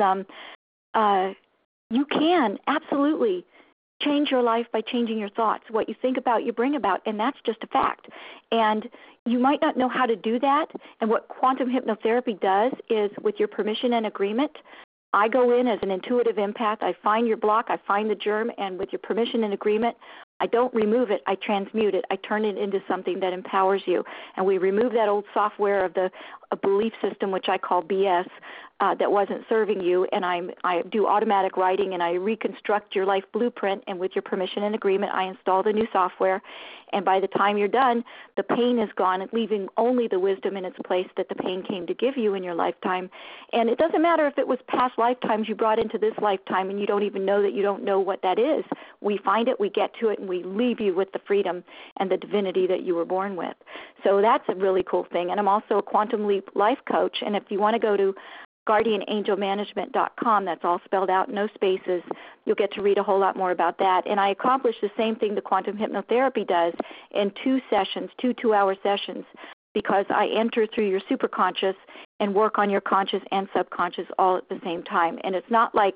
[SPEAKER 1] you can absolutely change your life by changing your thoughts. What you think about, you bring about, and that's just a fact. And you might not know how to do that, and what quantum hypnotherapy does is, with your permission and agreement, I go in as an intuitive empath. I find your block, I find the germ, and with your permission and agreement, I don't remove it, I transmute it. I turn it into something that empowers you. And we remove that old software of a belief system, which I call BS, that wasn't serving you, and I do automatic writing, and I reconstruct your life blueprint, and with your permission and agreement, I install the new software. And by the time you're done, the pain is gone, leaving only the wisdom in its place that the pain came to give you in your lifetime. And it doesn't matter if it was past lifetimes you brought into this lifetime and you don't even know that you don't know what that is. We find it, we get to it, and we leave you with the freedom and the divinity that you were born with. So that's a really cool thing. And I'm also a Quantum Leap life coach, and if you want to go to guardianangelmanagement.com, that's all spelled out, no spaces, you'll get to read a whole lot more about that. And I accomplish the same thing the quantum hypnotherapy does in 2 sessions, 2 2-hour sessions, because I enter through your superconscious and work on your conscious and subconscious all at the same time. And it's not like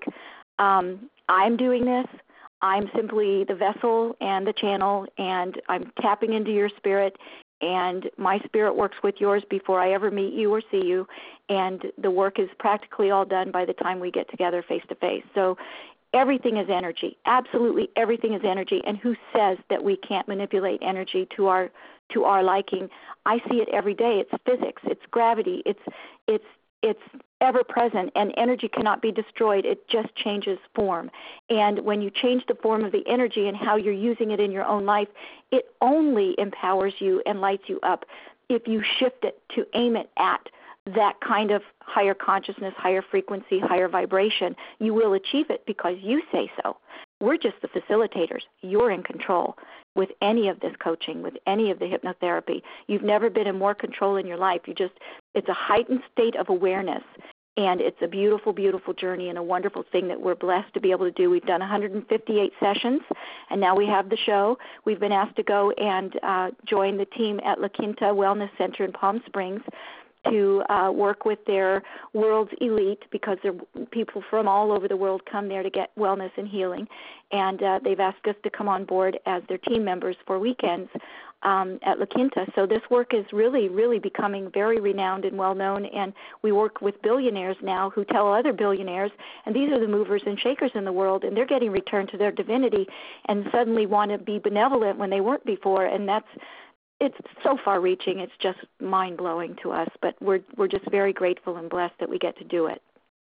[SPEAKER 1] I'm doing this. I'm simply the vessel and the channel, and I'm tapping into your spirit, and my spirit works with yours before I ever meet you or see you, and the work is practically all done by the time we get together face-to-face. So everything is energy. Absolutely everything is energy, and who says that we can't manipulate energy to our liking? I see it every day. It's physics. It's gravity. It's ever present, and energy cannot be destroyed. It just changes form. And when you change the form of the energy and how you're using it in your own life, it only empowers you and lights you up if you shift it to aim it at that kind of higher consciousness, higher frequency, higher vibration. You will achieve it because you say so. We're just the facilitators. You're in control with any of this coaching, with any of the hypnotherapy. You've never been in more control in your life. It's a heightened state of awareness, and it's a beautiful, beautiful journey and a wonderful thing that we're blessed to be able to do. We've done 158 sessions, and now we have the show. We've been asked to go and join the team at La Quinta Wellness Center in Palm Springs to work with their world's elite, because people from all over the world come there to get wellness and healing. And they've asked us to come on board as their team members for weekends at La Quinta. So this work is really, really becoming very renowned and well-known, and we work with billionaires now who tell other billionaires, and these are the movers and shakers in the world, and they're getting returned to their divinity and suddenly want to be benevolent when they weren't before, and it's so far-reaching. It's just mind-blowing to us, but we're just very grateful and blessed that we get to do it.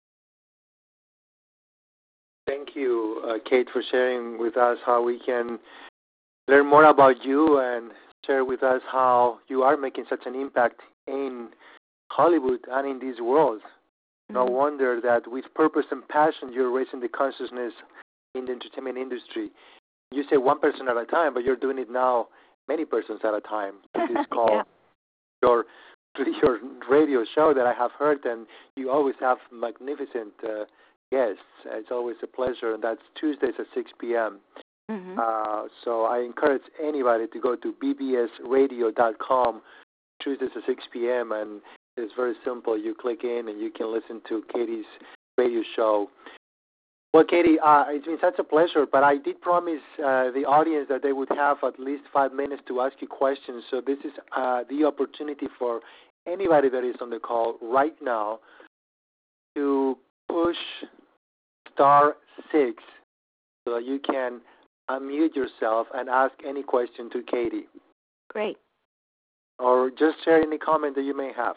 [SPEAKER 3] Thank you, Kate, for sharing with us how we can learn more about you and share with us how you are making such an impact in Hollywood and in this world. No wonder that with purpose and passion, you're raising the consciousness in the entertainment industry. You say one person at a time, but you're doing it now many persons at a time. This is called your radio show that I have heard, and you always have magnificent guests. It's always a pleasure, and that's Tuesdays at 6 p.m. So I encourage anybody to go to bbsradio.com Tuesdays at 6 p.m., and it's very simple. You click in, and you can listen to Katie's radio show. Well, Katie, it's been such a pleasure, but I did promise the audience that they would have at least 5 minutes to ask you questions. So this is the opportunity for anybody that is on the call right now to push *6 so that you can unmute yourself and ask any question to Katie.
[SPEAKER 1] Great.
[SPEAKER 3] Or just share any comment that you may have.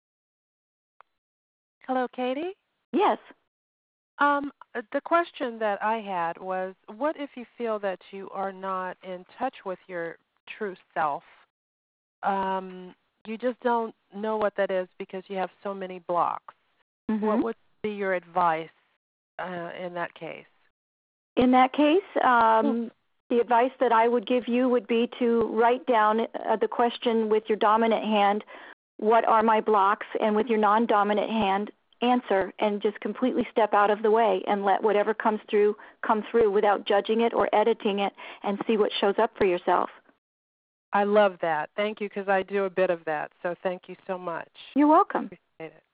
[SPEAKER 2] Hello, Katie?
[SPEAKER 1] Yes.
[SPEAKER 2] The question that I had was, what if you feel that you are not in touch with your true self? You just don't know what that is because you have so many blocks. What would be your advice in that case?
[SPEAKER 1] In that case, the advice that I would give you would be to write down the question with your dominant hand, what are my blocks, and with your non-dominant hand, answer, and just completely step out of the way and let whatever comes through come through without judging it or editing it, and see what shows up for yourself.
[SPEAKER 2] I love that. Thank you, because I do a bit of that. So thank you so much.
[SPEAKER 1] You're welcome.
[SPEAKER 2] Appreciate it.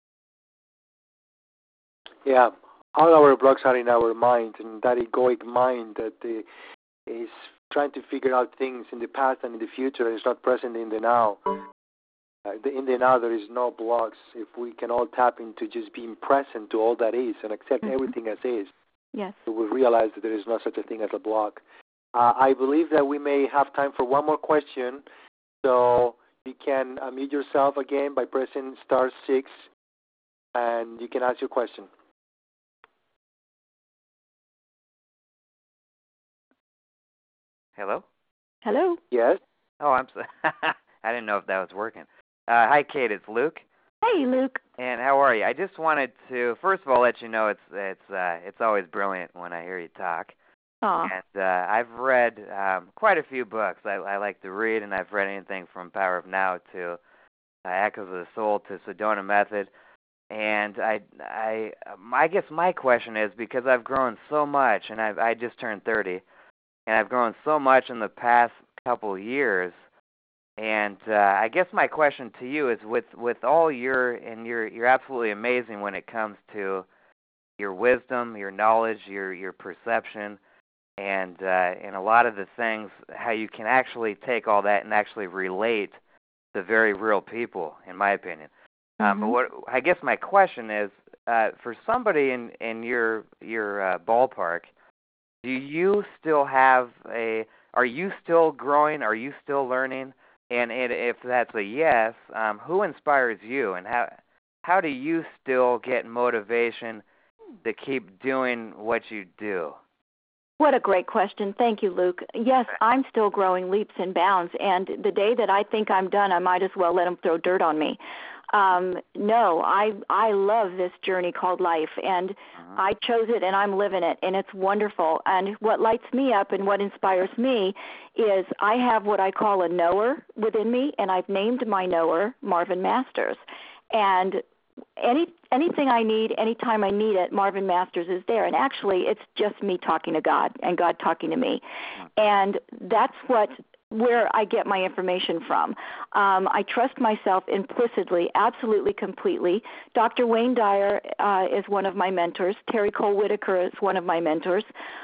[SPEAKER 3] Yeah, all our blocks are in our mind, and that egoic mind that is trying to figure out things in the past and in the future and is not present in the now. In the now, there is no blocks. If we can all tap into just being present to all that is and accept everything as is,
[SPEAKER 1] yes,
[SPEAKER 3] we will realize that there is no such a thing as a block. I believe that we may have time for one more question, so you can unmute yourself again by pressing *6, and you can ask your question.
[SPEAKER 4] Hello?
[SPEAKER 1] Hello?
[SPEAKER 3] Yes?
[SPEAKER 4] Oh, I'm sorry. I didn't know if that was working. Hi, Kate. It's Luke.
[SPEAKER 1] Hey, Luke.
[SPEAKER 4] And how are you? I just wanted to, first of all, let you know it's always brilliant when I hear you talk.
[SPEAKER 1] Aw.
[SPEAKER 4] And I've read quite a few books. I like to read, and I've read anything from Power of Now to Echoes of the Soul to Sedona Method. And I guess my question is, because I've grown so much, and I just turned 30, and I've grown so much in the past couple of years. And I guess my question to you is, with all you're absolutely amazing when it comes to your wisdom, your knowledge, your perception, and a lot of the things, how you can actually take all that and actually relate to very real people, in my opinion. But what I guess my question is, for somebody in your ballpark, do you still have are you still growing? Are you still learning? And if that's a yes, who inspires you, and how do you still get motivation to keep doing what you do?
[SPEAKER 1] What a great question. Thank you, Luke. Yes, I'm still growing leaps and bounds, and the day that I think I'm done, I might as well let them throw dirt on me. No, I love this journey called life, and I chose it, and I'm living it, and it's wonderful. And what lights me up and what inspires me is I have what I call a knower within me, and I've named my knower Marvin Masters. And anything I need, anytime I need it, Marvin Masters is there. And actually, it's just me talking to God and God talking to me. And that's where I get my information from. I trust myself implicitly, absolutely, completely. Dr. Wayne Dyer is one of my mentors. Terry Cole Whitaker is one of my mentors.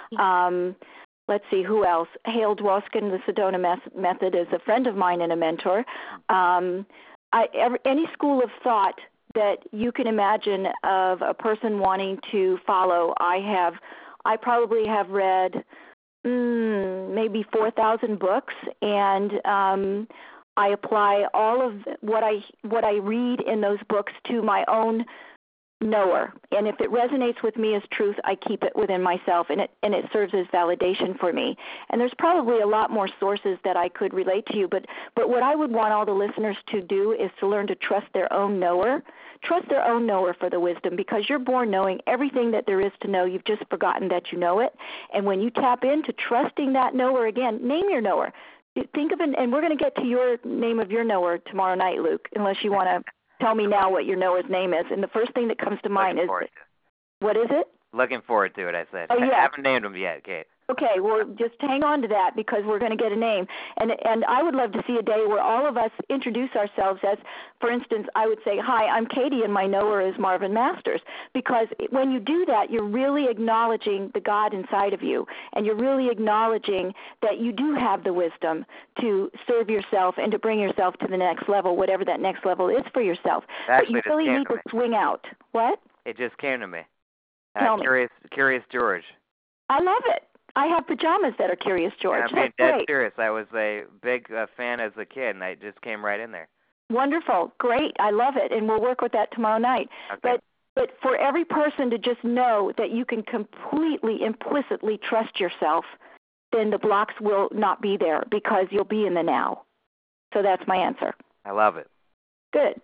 [SPEAKER 1] Let's see, who else? Hale Dwoskin, the Sedona Method, is a friend of mine and a mentor. Any school of thought that you can imagine of a person wanting to follow, I probably have read maybe 4,000 books, and I apply all of what I read in those books to my own knower, and if it resonates with me as truth, I keep it within myself, and it serves as validation for me. And there's probably a lot more sources that I could relate to you, but what I would want all the listeners to do is to learn to trust their own knower. Trust their own knower for the wisdom, because you're born knowing everything that there is to know. You've just forgotten that you know it. And when you tap into trusting that knower, again, name your knower. Think of it, and we're going to get to your name of your knower tomorrow night, Luke, unless you want to tell me now what your knower's name is. And the first thing that comes to mind is, what is it?
[SPEAKER 4] Looking forward to it, I said.
[SPEAKER 1] Oh, yeah.
[SPEAKER 4] I haven't named him yet, Kate.
[SPEAKER 1] Okay, well, just hang on to that, because we're going to get a name. And I would love to see a day where all of us introduce ourselves as, for instance, I would say, hi, I'm Katie, and my knower is Marvin Masters. Because when you do that, you're really acknowledging the God inside of you, and you're really acknowledging that you do have the wisdom to serve yourself and to bring yourself to the next level, whatever that next level is for yourself.
[SPEAKER 4] Actually,
[SPEAKER 1] but you really need to swing out. What?
[SPEAKER 4] It just came to me.
[SPEAKER 1] Tell me.
[SPEAKER 4] Curious George.
[SPEAKER 1] I love it. I have pajamas that are Curious George.
[SPEAKER 4] I'm being dead serious. I was a big fan as a kid, and I just came right in there.
[SPEAKER 1] Wonderful. Great. I love it, and we'll work with that tomorrow night.
[SPEAKER 4] Okay.
[SPEAKER 1] But for every person to just know that you can completely, implicitly trust yourself, then the blocks will not be there, because you'll be in the now. So that's my answer.
[SPEAKER 4] I love it.
[SPEAKER 1] Good.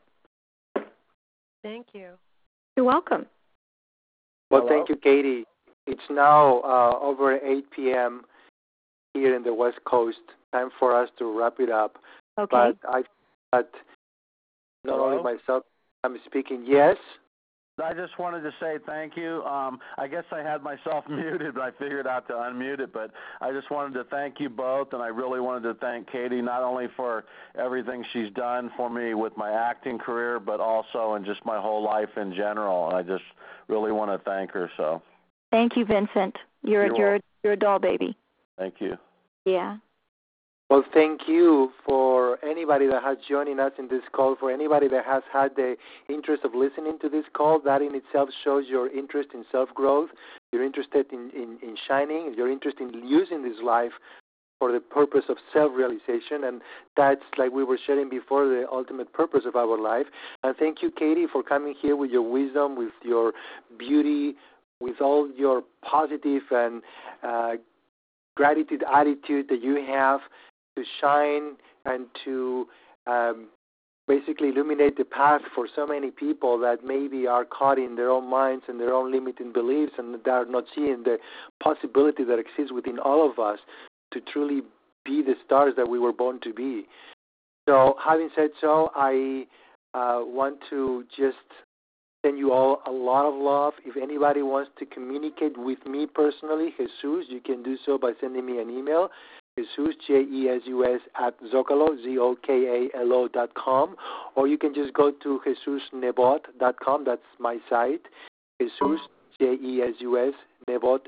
[SPEAKER 2] Thank you.
[SPEAKER 1] You're welcome.
[SPEAKER 3] Well, thank you, Katie. It's now over 8 p.m. here in the West Coast. Time for us to wrap it up.
[SPEAKER 1] Okay.
[SPEAKER 3] But not only myself, I'm speaking. Yes?
[SPEAKER 5] I just wanted to say thank you. I guess I had myself muted, but I figured out to unmute it. But I just wanted to thank you both, and I really wanted to thank Katie not only for everything she's done for me with my acting career, but also in just my whole life in general. And I just really want to thank her. So.
[SPEAKER 1] Thank you, Vincent. You're a doll baby.
[SPEAKER 5] Thank you.
[SPEAKER 1] Yeah.
[SPEAKER 3] Well, thank you for anybody that has joining us in this call, for anybody that has had the interest of listening to this call. That in itself shows your interest in self-growth, you're interested in shining, you're interested in using this life for the purpose of self-realization, and that's, like we were sharing before, the ultimate purpose of our life. And thank you, Katie, for coming here with your wisdom, with your beauty, with all your positive and gratitude attitude that you have to shine and to basically illuminate the path for so many people that maybe are caught in their own minds and their own limiting beliefs, and that are not seeing the possibility that exists within all of us to truly be the stars that we were born to be. So having said so, I want to just send you all a lot of love. If anybody wants to communicate with me personally, Jesus, you can do so by sending me an email, Jesus, JESUS @Zocalo, ZOKALO.com, or you can just go to JesusNebot.com. That's my site, Jesus, JESUS, Nebot,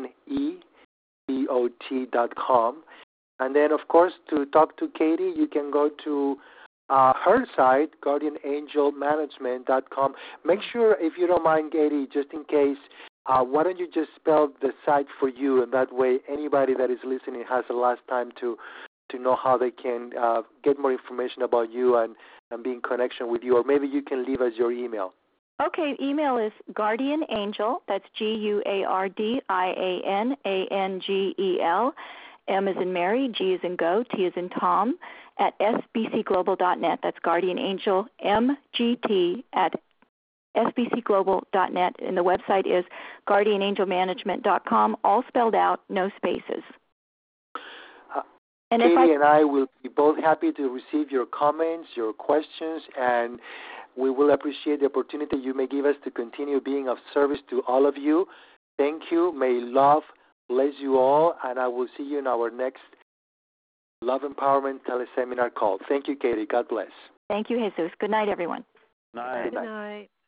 [SPEAKER 3] NEBOT.com. And then, of course, to talk to Katie, you can go to her site, GuardianAngelManagement.com. Make sure, if you don't mind, Katie, just in case, why don't you just spell the site for you, and that way anybody that is listening has the last time to know how they can get more information about you and be in connection with you, or maybe you can leave us your email.
[SPEAKER 1] Okay, email is Guardian Angel, that's GUARDIANANGEL, M as in Mary, G as in Go, T as in Tom, at sbcglobal.net. That's Guardian Angel MGT at sbcglobal.net. And the website is guardianangelmanagement.com, all spelled out, no spaces. And
[SPEAKER 3] Katie and I will be both happy to receive your comments, your questions, and we will appreciate the opportunity you may give us to continue being of service to all of you. Thank you. May love bless you all, and I will see you in our next Love Empowerment teleseminar call. Thank you, Katie. God bless.
[SPEAKER 1] Thank you, Jesus. Good night, everyone.
[SPEAKER 5] Night.
[SPEAKER 2] Good night.